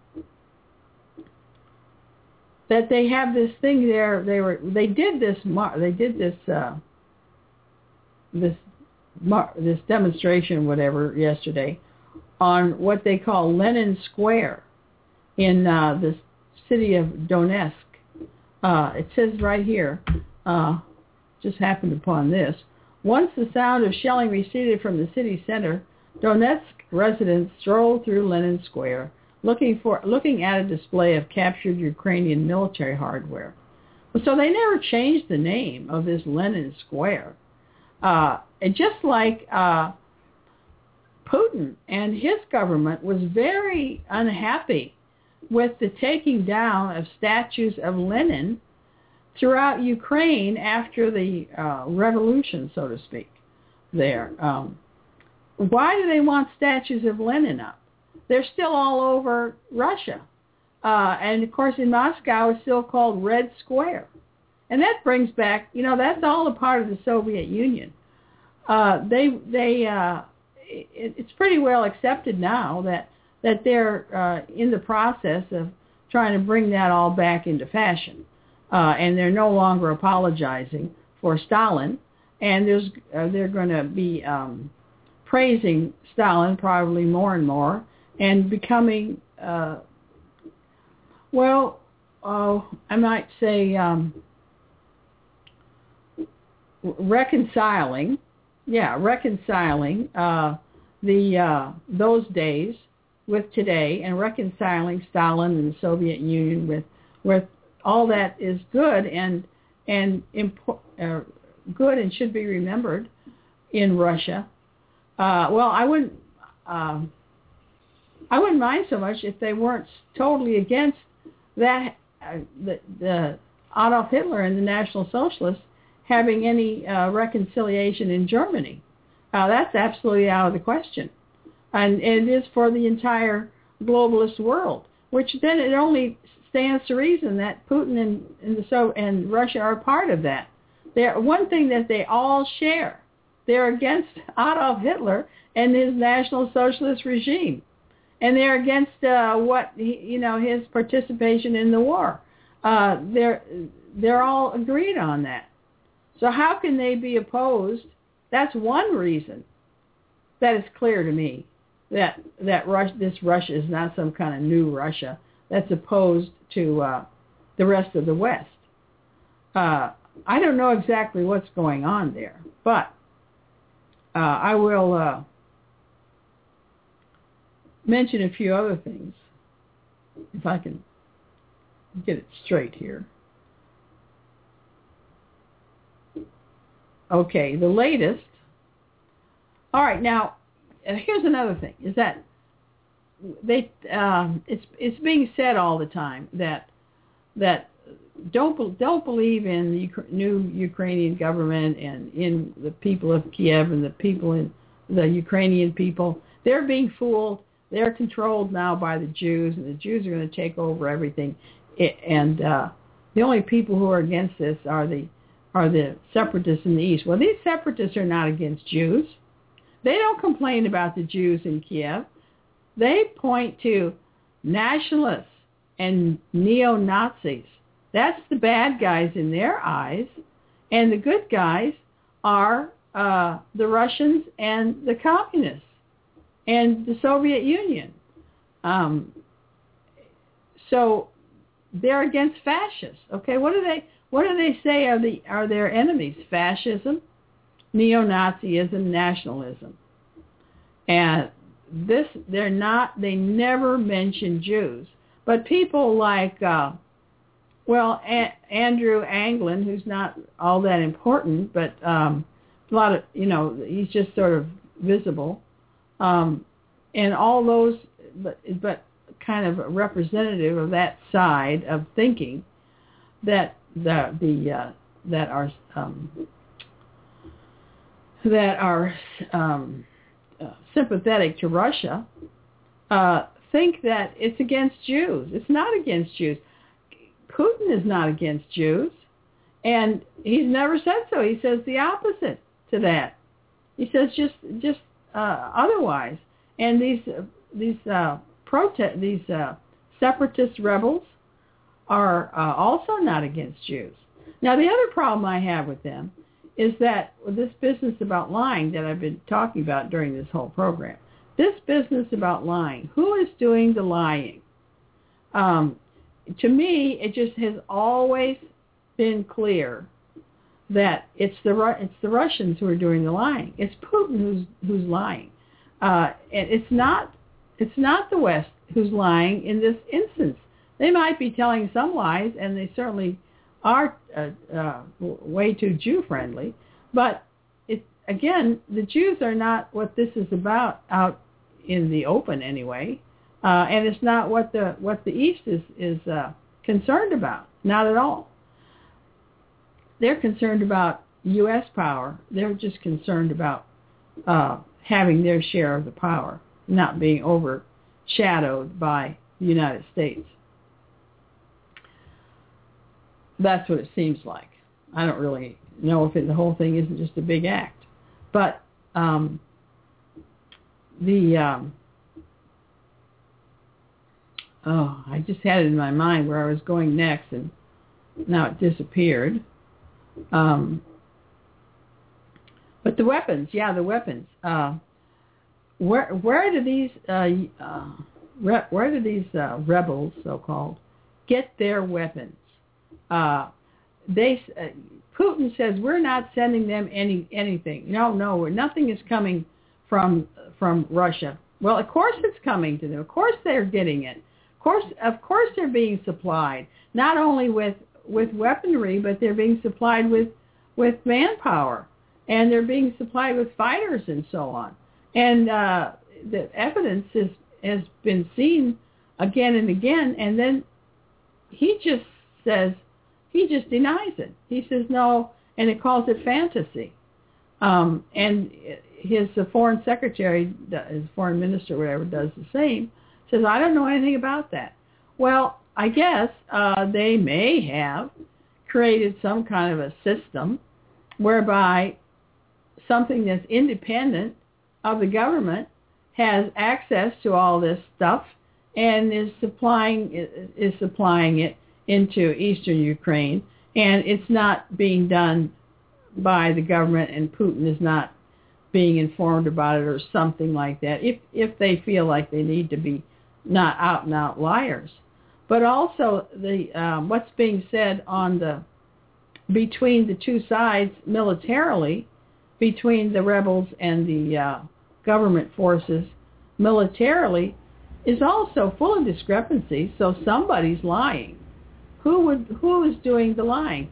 A: that they have this thing there. They were they did this they did this uh, this this demonstration whatever yesterday on what they call Lenin Square in uh, the city of Donetsk. Uh, it says right here. Uh, just happened upon this. Once the sound of shelling receded from the city center, Donetsk residents strolled through Lenin Square, looking for looking at a display of captured Ukrainian military hardware. So they never changed the name of this Lenin Square. Uh, and just like uh, Putin and his government was very unhappy with the taking down of statues of Lenin throughout Ukraine after the uh, revolution, so to speak, there. Um, why do they want statues of Lenin up? They're still all over Russia. Uh, and, of course, in Moscow, it's still called Red Square. And that brings back, you know, that's all a part of the Soviet Union. Uh, they, they, uh, it, it's pretty well accepted now that, that they're uh, in the process of trying to bring that all back into fashion. Uh, and they're no longer apologizing for Stalin, and there's uh, they're going to be um, praising Stalin probably more and more, and becoming, uh, well, uh, I might say um, reconciling, yeah, reconciling uh, the uh, those days with today, and reconciling Stalin and the Soviet Union with with all that is good and and impo- uh, good and should be remembered in Russia. Uh, well, I wouldn't um, I wouldn't mind so much if they weren't totally against that. Uh, the, the Adolf Hitler and the National Socialists having any uh, reconciliation in Germany. Uh, that's absolutely out of the question. And, and it is for the entire globalist world, which then it only stands to reason that Putin and, and, the, so, and Russia are part of that. They're, one thing that they all share, they're against Adolf Hitler and his National Socialist regime. And they're against uh, what, he, you know, his participation in the war. Uh, they're, they're all agreed on that. So how can they be opposed? That's one reason that is clear to me, that, that Russia, this Russia is not some kind of new Russia that's opposed to uh, the rest of the West. Uh, I don't know exactly what's going on there, but uh, I will uh, mention a few other things, if I can get it straight here. Okay, the latest. All right, now, here's another thing, is that they um, it's it's being said all the time that that don't don't believe in the Uk- new Ukrainian government and in the people of Kiev and the people in the Ukrainian people. They're being fooled. They're controlled now by the Jews, and the Jews are going to take over everything. It, and uh, the only people who are against this are the are the separatists in the East. Well, these separatists are not against Jews. They don't complain about the Jews in Kiev. They point to nationalists and neo-Nazis. That's the bad guys in their eyes. And the good guys are uh, the Russians and the communists and the Soviet Union. Um, so they're against fascists. Okay, what do they what do they say are the are their enemies? Fascism, neo-Nazism, nationalism. And this, they're not, they never mention Jews. But people like, uh, well, A- Andrew Anglin, who's not all that important, but um, a lot of, you know, he's just sort of visible. Um, and all those, but, but kind of representative of that side of thinking that the, the uh, that are um, that are um, uh, sympathetic to Russia uh, think that it's against Jews. It's not against Jews. Putin is not against Jews, and he's never said so. He says the opposite to that. He says just just uh, otherwise. And these uh, these uh, protest these uh, separatist rebels are uh, also not against Jews. Now, the other problem I have with them is that this business about lying that I've been talking about during this whole program, this business about lying, who is doing the lying? Um, to me, it just has always been clear that it's the it's the Russians who are doing the lying. It's Putin who's who's lying, uh, and it's not it's not the West who's lying in this instance. They might be telling some lies, and they certainly are uh, uh, way too Jew-friendly. But it, again, the Jews are not what this is about out in the open anyway, uh, and it's not what the what the East is is uh, concerned about. Not at all. They're concerned about U S power. They're just concerned about uh, having their share of the power, not being overshadowed by the United States. That's what it seems like. I don't really know if it, the whole thing isn't just a big act. But um, the, um, oh, I just had it in my mind where I was going next, and now it disappeared. Um, but the weapons, yeah, the weapons. Uh, where where do these uh, uh, re- where do these uh, rebels, so-called, get their weapons? Uh, they uh, Putin says we're not sending them any anything. No, no, nothing is coming from from Russia. Well, of course it's coming to them. Of course they're getting it. Of course, of course they're being supplied not only with, with weaponry, but they're being supplied with with manpower, and they're being supplied with fighters and so on. And uh, the evidence is, has been seen again and again. And then he just says. He just denies it. He says, no, and it calls it fantasy. Um, and his uh, foreign secretary, his foreign minister, whatever, does the same, says, I don't know anything about that. Well, I guess uh, they may have created some kind of a system whereby something that's independent of the government has access to all this stuff and is supplying is supplying it into eastern Ukraine, and it's not being done by the government, and Putin is not being informed about it or something like that, if if they feel like they need to be not out and out liars. But also the um, what's being said on the between the two sides militarily, between the rebels and the uh, government forces militarily, is also full of discrepancies. So somebody's lying. Who would who is doing the lying?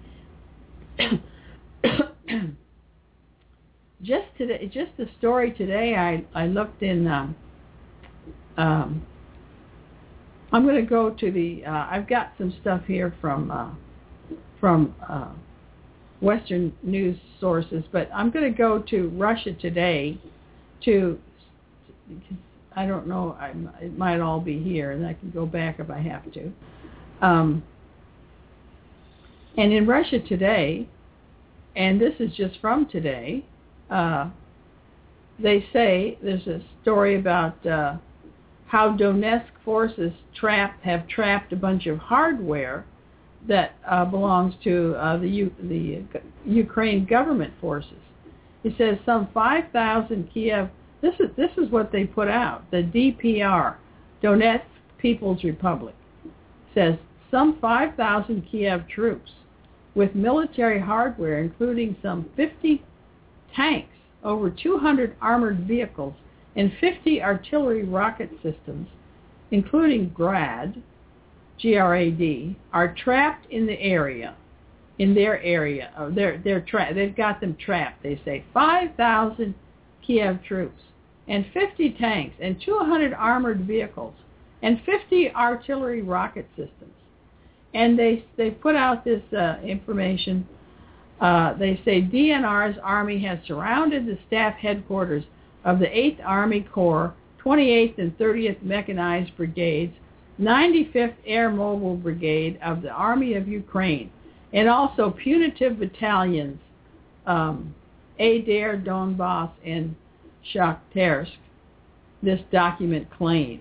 A: just today, just the story today. I I looked in. Um, um, I'm going to go to the. Uh, I've got some stuff here from uh, from uh, Western news sources, but I'm going to go to Russia Today. To I don't know. I, it might all be here, and I can go back if I have to. Um, and in Russia Today, and this is just from today, uh, they say there's a story about uh, how Donetsk forces trap have trapped a bunch of hardware that uh, belongs to uh, the U- the Ukraine government forces. It says some five thousand Kiev. This is this is what they put out. The D P R, Donetsk People's Republic, says some five thousand Kiev troops with military hardware, including some fifty tanks, over two hundred armored vehicles, and fifty artillery rocket systems, including GRAD, G R A D, are trapped in the area, in their area. Oh, they're they're tra- they've got them trapped. They say five thousand Kiev troops, and fifty tanks, and two hundred armored vehicles, and fifty artillery rocket systems. And they they put out this uh, information. Uh, they say D N R's army has surrounded the staff headquarters of the eighth Army Corps, twenty-eighth and thirtieth Mechanized Brigades, ninety-fifth Air Mobile Brigade of the Army of Ukraine, and also punitive battalions, um, Adair, Donbass, and Shakhtarsk, this document claims.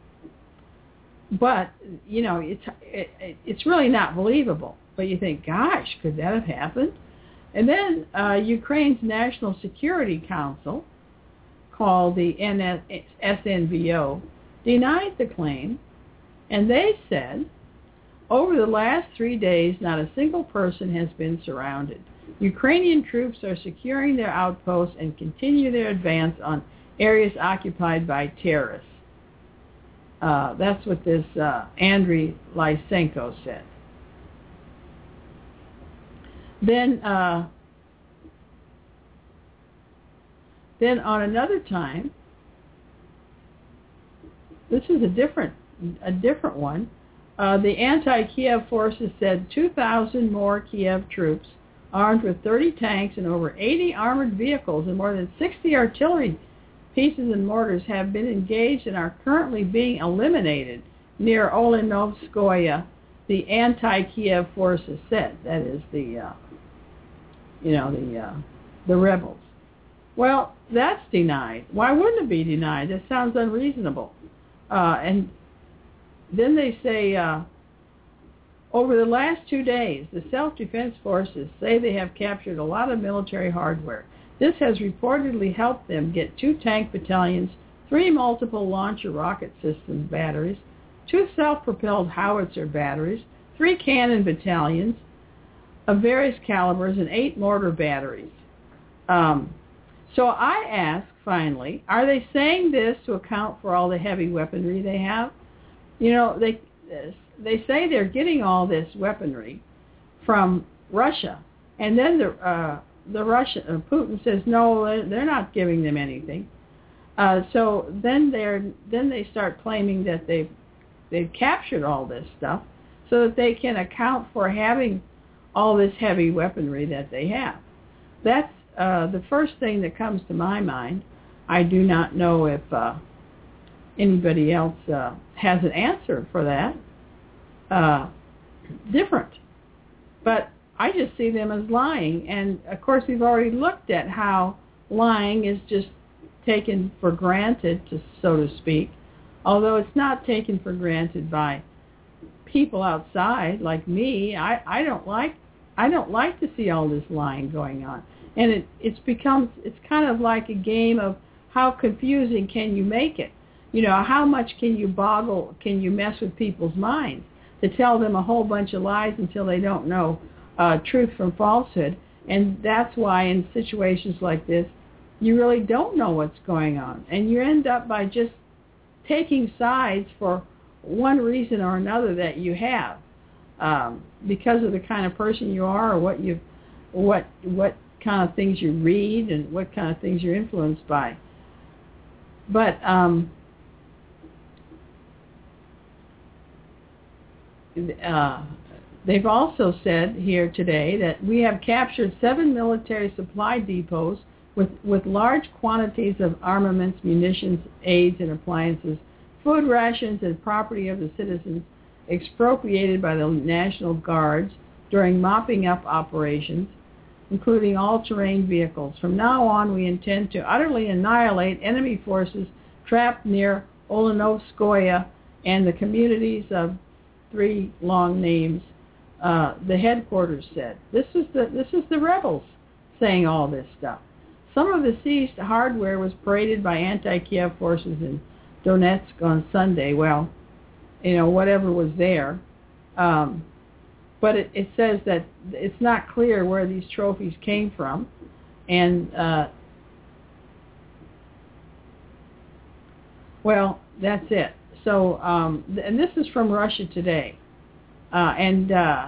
A: But, you know, it's it, it's really not believable. But you think, gosh, could that have happened? And then uh, Ukraine's National Security Council, called the S N V O, denied the claim, and they said, over the last three days, not a single person has been surrounded. Ukrainian troops are securing their outposts and continue their advance on areas occupied by terrorists. Uh, that's what this uh, Andriy Lysenko said. Then, uh, then on another time, this is a different, a different one. Uh, the anti-Kiev forces said two thousand more Kiev troops, armed with thirty tanks and over eighty armored vehicles and more than sixty artillery pieces and mortars, have been engaged and are currently being eliminated near Olenovskoye, the anti-Kiev forces said. That is the, uh, you know, the uh, the rebels. Well, that's denied. Why wouldn't it be denied? That sounds unreasonable. Uh, and then they say, uh, over the last two days, the self-defense forces say they have captured a lot of military hardware. This has reportedly helped them get two tank battalions, three multiple launcher rocket systems batteries, two self-propelled howitzer batteries, three cannon battalions of various calibers, and eight mortar batteries. Um, so I ask, finally, are they saying this to account for all the heavy weaponry they have? You know, they they say they're getting all this weaponry from Russia, and then the uh, the Russia uh, Putin says no, they're not giving them anything. Uh, so then they're then they start claiming that they've they've captured all this stuff, so that they can account for having all this heavy weaponry that they have. That's uh, the first thing that comes to my mind. I do not know if uh, anybody else uh, has an answer for that. Uh, different. But I just see them as lying. And, of course, we've already looked at how lying is just taken for granted, to, so to speak, although it's not taken for granted by people outside like me. I, I don't like I don't like to see all this lying going on. And it it's becomes it's kind of like a game of how confusing can you make it? You know, how much can you boggle, can you mess with people's minds to tell them a whole bunch of lies until they don't know uh, truth from falsehood? And that's why in situations like this, you really don't know what's going on. And you end up by just taking sides for one reason or another that you have, um, because of the kind of person you are, or what you, what what kind of things you read, and what kind of things you're influenced by. But um, uh, they've also said here today that we have captured seven military supply depots with, with large quantities of armaments, munitions, aids, and appliances, food rations, and property of the citizens expropriated by the National Guards during mopping up operations, including all-terrain vehicles. From now on, we intend to utterly annihilate enemy forces trapped near Olenovskoye and the communities of three long names, uh, the headquarters said. This is the this is the rebels saying all this stuff. Some of the seized hardware was paraded by anti-Kiev forces in Donetsk on Sunday. Well, you know, whatever was there. Um, but it, it says that it's not clear where these trophies came from. And, uh, well, that's it. So, um, th- and this is from Russia Today. Uh, and uh,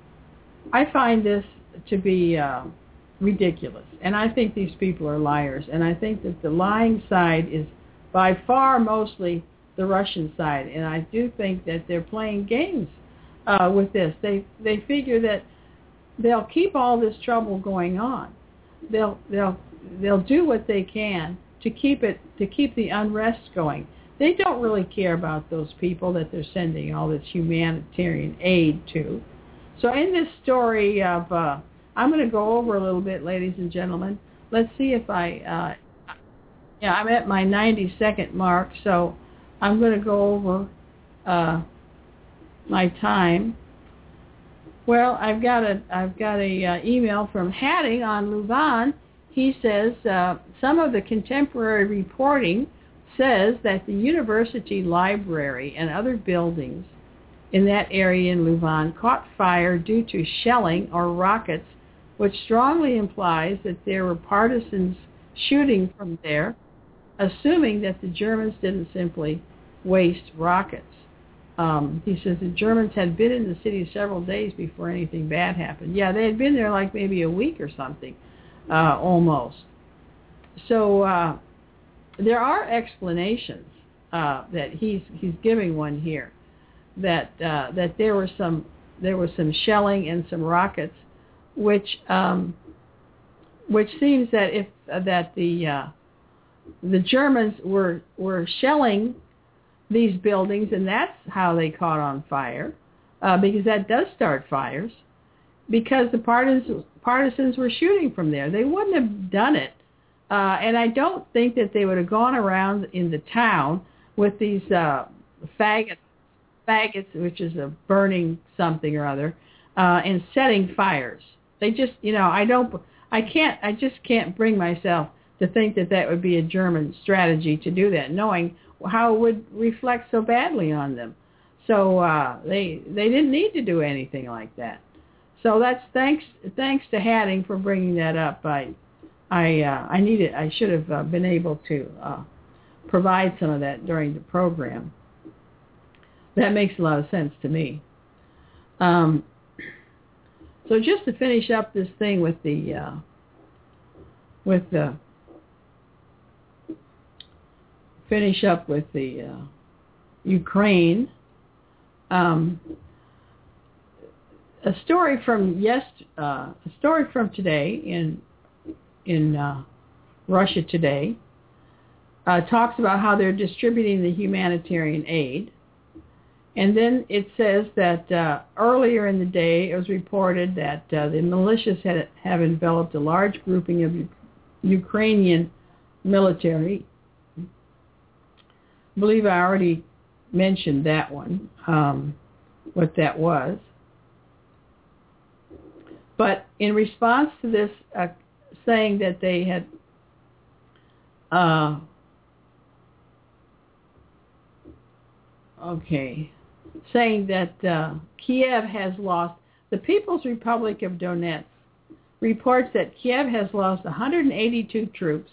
A: I find this to be uh, ridiculous. And I think these people are liars. And I think that the lying side is by far mostly the Russian side. And I do think that they're playing games uh, with this. They they figure that they'll keep all this trouble going on. They'll they'll they'll do what they can to keep it to keep the unrest going. They don't really care about those people that they're sending all this humanitarian aid to. So in this story of, uh, I'm going to go over a little bit, ladies and gentlemen. Let's see if I, uh, yeah, I'm at my ninety second mark, so I'm going to go over uh, my time. Well, I've got a I've got a uh, email from Hatting on Louvain. He says uh, some of the contemporary reporting says that the university library and other buildings in that area in Louvain caught fire due to shelling or rockets, which strongly implies that there were partisans shooting from there, assuming that the Germans didn't simply waste rockets. Um, he says the Germans had been in the city several days before anything bad happened. Yeah, they had been there like maybe a week or something, uh, almost. So uh, there are explanations uh, that he's he's giving one here, that uh, that there was some there was some shelling and some rockets, which um, which seems that if uh, that the uh, the Germans were were shelling these buildings, and that's how they caught on fire, uh, because that does start fires, because the partisans partisans were shooting from there. They wouldn't have done it. Uh, and I don't think that they would have gone around in the town with these uh, faggots, faggots, which is a burning something or other, uh, and setting fires. They just, you know, I don't, I can't, I just can't bring myself to think that that would be a German strategy to do that, knowing how it would reflect so badly on them. So uh, they they didn't need to do anything like that. So that's thanks thanks to Hatting for bringing that up. I. I uh, I needed I should have uh, been able to uh, provide some of that during the program. That makes a lot of sense to me. Um, so just to finish up this thing with the uh, with the finish up with the uh, Ukraine. Um, a story from yes, uh, a story from today in in uh, Russia Today uh, talks about how they're distributing the humanitarian aid, and then it says that uh, earlier in the day it was reported that uh, the militias had have enveloped a large grouping of U- Ukrainian military. I believe I already mentioned that one, um, what that was. But in response to this, uh, saying that they had uh, okay, saying that uh, Kiev has lost, the People's Republic of Donetsk reports that Kiev has lost one hundred eighty-two troops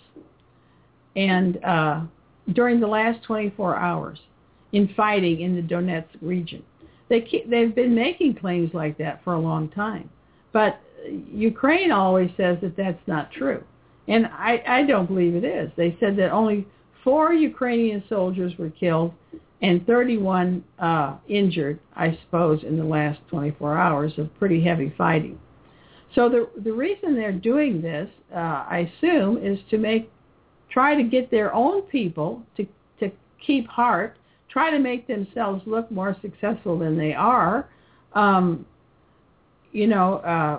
A: and uh, during the last twenty-four hours in fighting in the Donetsk region. They keep, they've been making claims like that for a long time. But Ukraine always says that that's not true. And I, I don't believe it is. They said that only four Ukrainian soldiers were killed and thirty-one uh, injured, I suppose, in the last twenty-four hours of pretty heavy fighting. So the the reason they're doing this, uh, I assume, is to make, try to get their own people to, to keep heart, try to make themselves look more successful than they are. Um, you know, uh,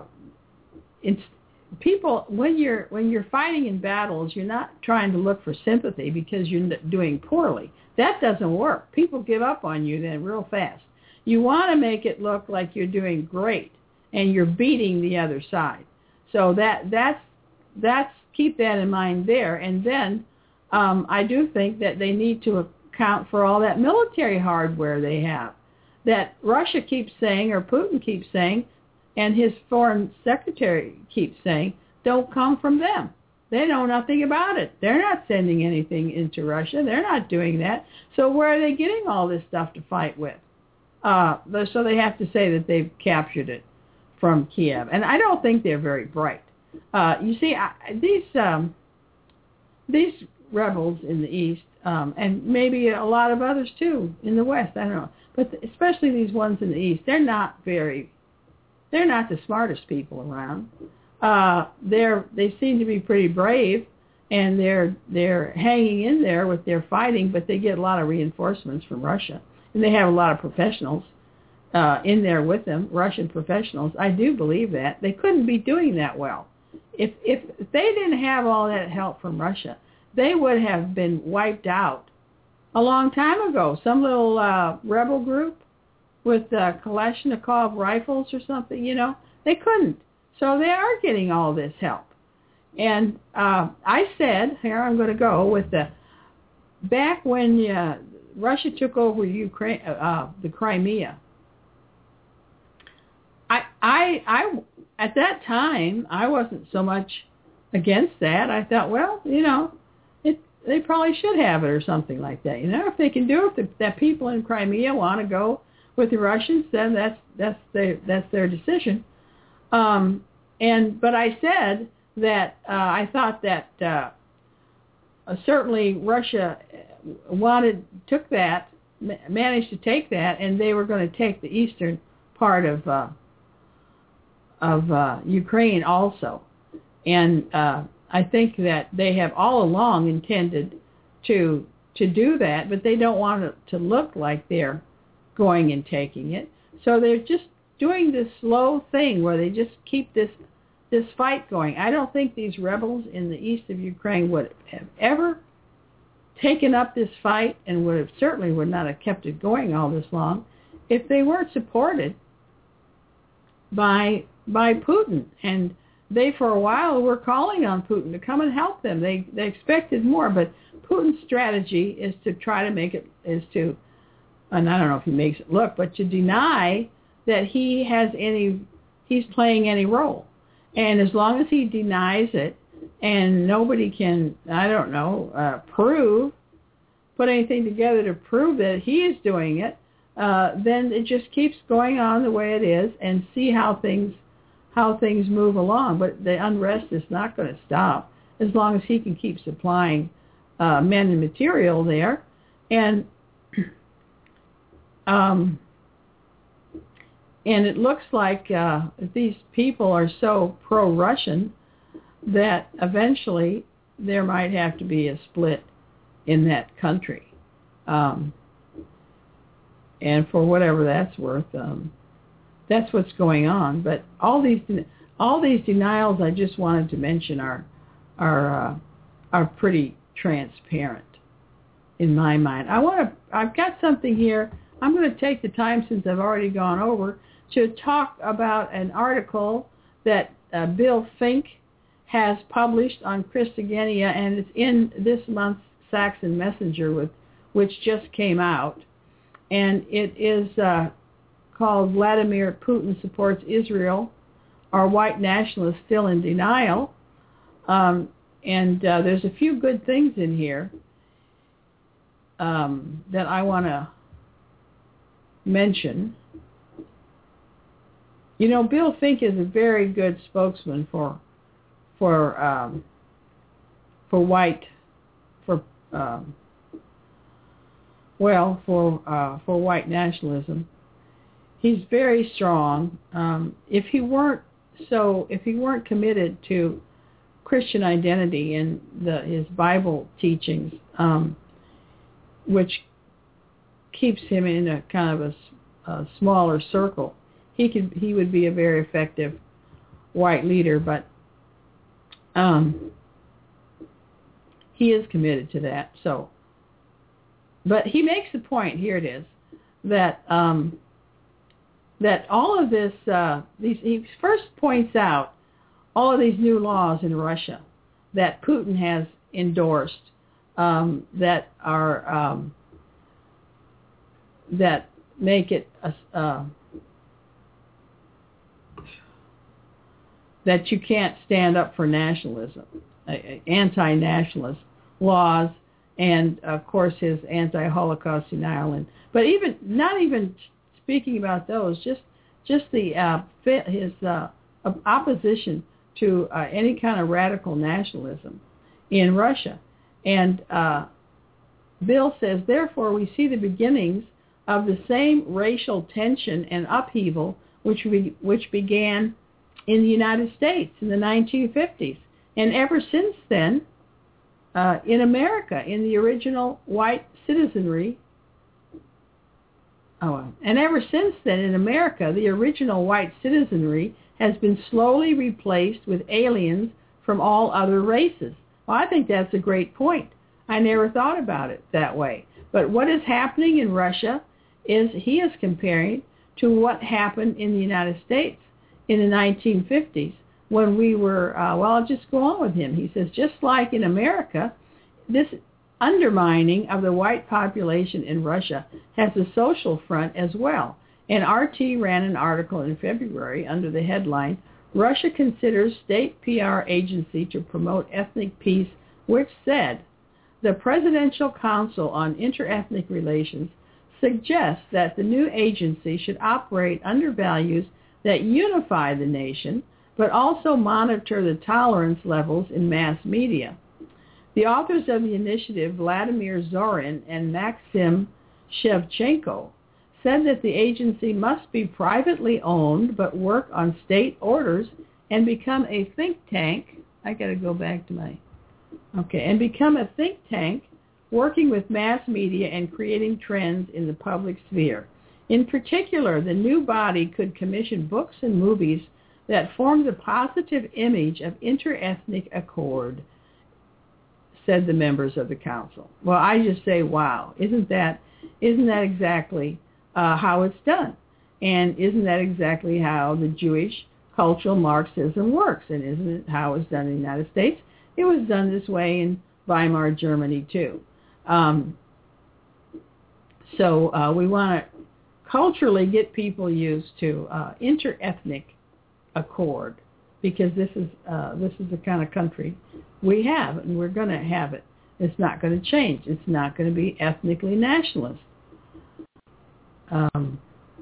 A: it's people when you're when you're fighting in battles, you're not trying to look for sympathy because you're doing poorly. That doesn't work. People give up on you then real fast. You want to make it look like you're doing great and you're beating the other side. So that that's that's keep that in mind there. And then um, I do think that they need to account for all that military hardware they have that Russia keeps saying, or Putin keeps saying, and his foreign secretary keeps saying, don't come from them. They know nothing about it. They're not sending anything into Russia. They're not doing that. So where are they getting all this stuff to fight with? Uh, so they have to say that they've captured it from Kiev. And I don't think they're very bright. Uh, you see, I, these um, these rebels in the East, um, and maybe a lot of others too in the West, I don't know, but especially these ones in the East, they're not very, they're not the smartest people around. Uh, they're they seem to be pretty brave, and they're they're hanging in there with their fighting, but they get a lot of reinforcements from Russia, and they have a lot of professionals uh, in there with them, Russian professionals. I do believe that they couldn't be doing that well if if they didn't have all that help from Russia. They would have been wiped out a long time ago. Some little uh, rebel group with uh, Kalashnikov rifles or something, you know, they couldn't. So they are getting all this help. And uh, I said, here I'm going to go with the, back when uh, Russia took over Ukraine, uh, the Crimea, I, I, I, at that time, I wasn't so much against that. I thought, well, you know, it, they probably should have it or something like that. You know, if they can do it, if the, that people in Crimea want to go with the Russians, then that's that's their that's their decision. Um, and but I said that uh, I thought that uh, uh, certainly Russia wanted took that managed to take that, and they were going to take the eastern part of uh, of uh, Ukraine also. And uh, I think that they have all along intended to to do that, but they don't want it to look like they're going and taking it. So they're just doing this slow thing where they just keep this this fight going. I don't think these rebels in the east of Ukraine would have ever taken up this fight, and would have certainly would not have kept it going all this long if they weren't supported by by Putin. And they for a while were calling on Putin to come and help them. They they expected more, but Putin's strategy is to try to make it is to, and I don't know if he makes it look, but to deny that he has any, he's playing any role. And as long as he denies it, and nobody can, I don't know, uh, prove, put anything together to prove that he is doing it, uh, then it just keeps going on the way it is, and see how things, how things move along. But the unrest is not going to stop as long as he can keep supplying uh, men and material there. And um, And it looks like uh, these people are so pro-Russian that eventually there might have to be a split in that country. Um, and for whatever that's worth, um, that's what's going on. But all these all these denials I just wanted to mention are are uh, are pretty transparent in my mind. I want to. I've got something here. I'm going to take the time, since I've already gone over, to talk about an article that uh, Bill Fink has published on Christogenea, and it's in this month's Saxon Messenger, with which just came out, and it is uh, called Vladimir Putin Supports Israel, Are White Nationalists Still in Denial? Um, and uh, there's a few good things in here um, that I want to mention. You know, Bill Fink is a very good spokesman for for um, for white for um, well for uh, for white nationalism. He's very strong. Um, if he weren't so, if he weren't committed to Christian identity and the, his Bible teachings, um, which keeps him in a kind of a, a smaller circle, he could he would be a very effective white leader. But um, he is committed to that. So, but he makes the point, here it is, that um, that all of this, uh, these, he first points out all of these new laws in Russia that Putin has endorsed, um, that are um, that make it a, uh, that you can't stand up for nationalism, uh, anti-nationalist laws, and of course his anti-Holocaust denial. And but even not even speaking about those, just just the uh, his uh, opposition to uh, any kind of radical nationalism in Russia. And uh, Bill says, therefore, we see the beginnings of the same racial tension and upheaval which we, which began in the United States in the nineteen fifties. And ever since then, uh, in America, in the original white citizenry, oh, and ever since then in America, the original white citizenry has been slowly replaced with aliens from all other races. Well, I think that's a great point. I never thought about it that way. But what is happening in Russia is he is comparing to what happened in the United States in the nineteen fifties when we were, uh, well, I'll just go on with him. He says, just like in America, this undermining of the white population in Russia has a social front as well. And R T ran an article in February under the headline, Russia Considers State P R Agency to Promote Ethnic Peace, which said, the Presidential Council on Interethnic Relations suggests that the new agency should operate under values that unify the nation, but also monitor the tolerance levels in mass media. The authors of the initiative, Vladimir Zorin and Maxim Shevchenko, said that the agency must be privately owned but work on state orders and become a think tank. I got to go back to my, okay, and become a think tank working with mass media and creating trends in the public sphere. In particular, the new body could commission books and movies that form the positive image of interethnic accord, said the members of the council. Well, I just say, wow, isn't that isn't that exactly uh, how it's done? And isn't that exactly how the Jewish cultural Marxism works? And isn't it how it's done in the United States? It was done this way in Weimar Germany, too. Um, so uh, we want to culturally get people used to uh, interethnic accord, because this is uh, this is the kind of country we have, and we're going to have it. It's not going to change. It's not going to be ethnically nationalist. Um,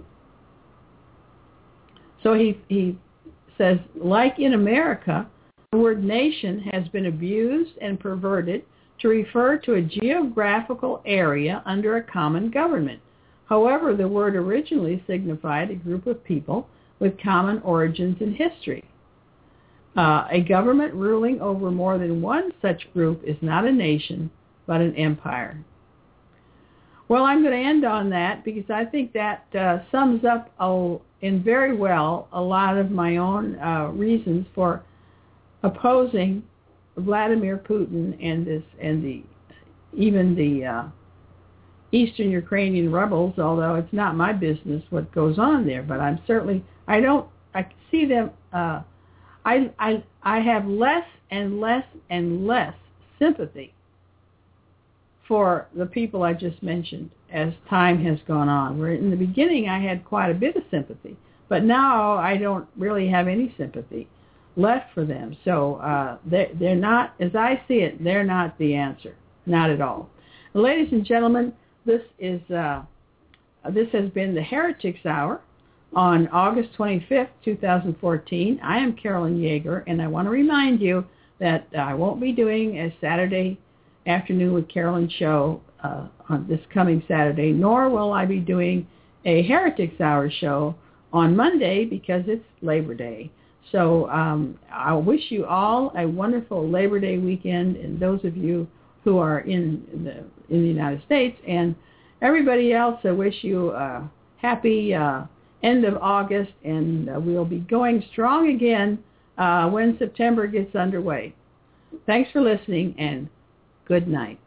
A: so he he says, like in America, the word nation has been abused and perverted to refer to a geographical area under a common government. However, the word originally signified a group of people with common origins and history. Uh, a government ruling over more than one such group is not a nation, but an empire. Well, I'm going to end on that because I think that uh, sums up oh, in very well a lot of my own uh, reasons for opposing Vladimir Putin and this and the even the uh, Eastern Ukrainian rebels. Although it's not my business what goes on there, but I'm certainly I don't I see them. Uh, I I I have less and less and less sympathy for the people I just mentioned as time has gone on. Where in the beginning I had quite a bit of sympathy, but now I don't really have any sympathy left for them. So uh, they're, they're not, as I see it, they're not the answer, not at all. Ladies and gentlemen, this is uh, this has been the Heretics Hour on August twenty-fifth, twenty fourteen. I am Carolyn Yeager, and I want to remind you that I won't be doing a Saturday Afternoon with Carolyn show uh, on this coming Saturday, nor will I be doing a Heretics Hour show on Monday because it's Labor Day. So um, I wish you all a wonderful Labor Day weekend, and those of you who are in the in the United States, and everybody else, I wish you a happy uh, end of August, and uh, we'll be going strong again uh, when September gets underway. Thanks for listening, and good night.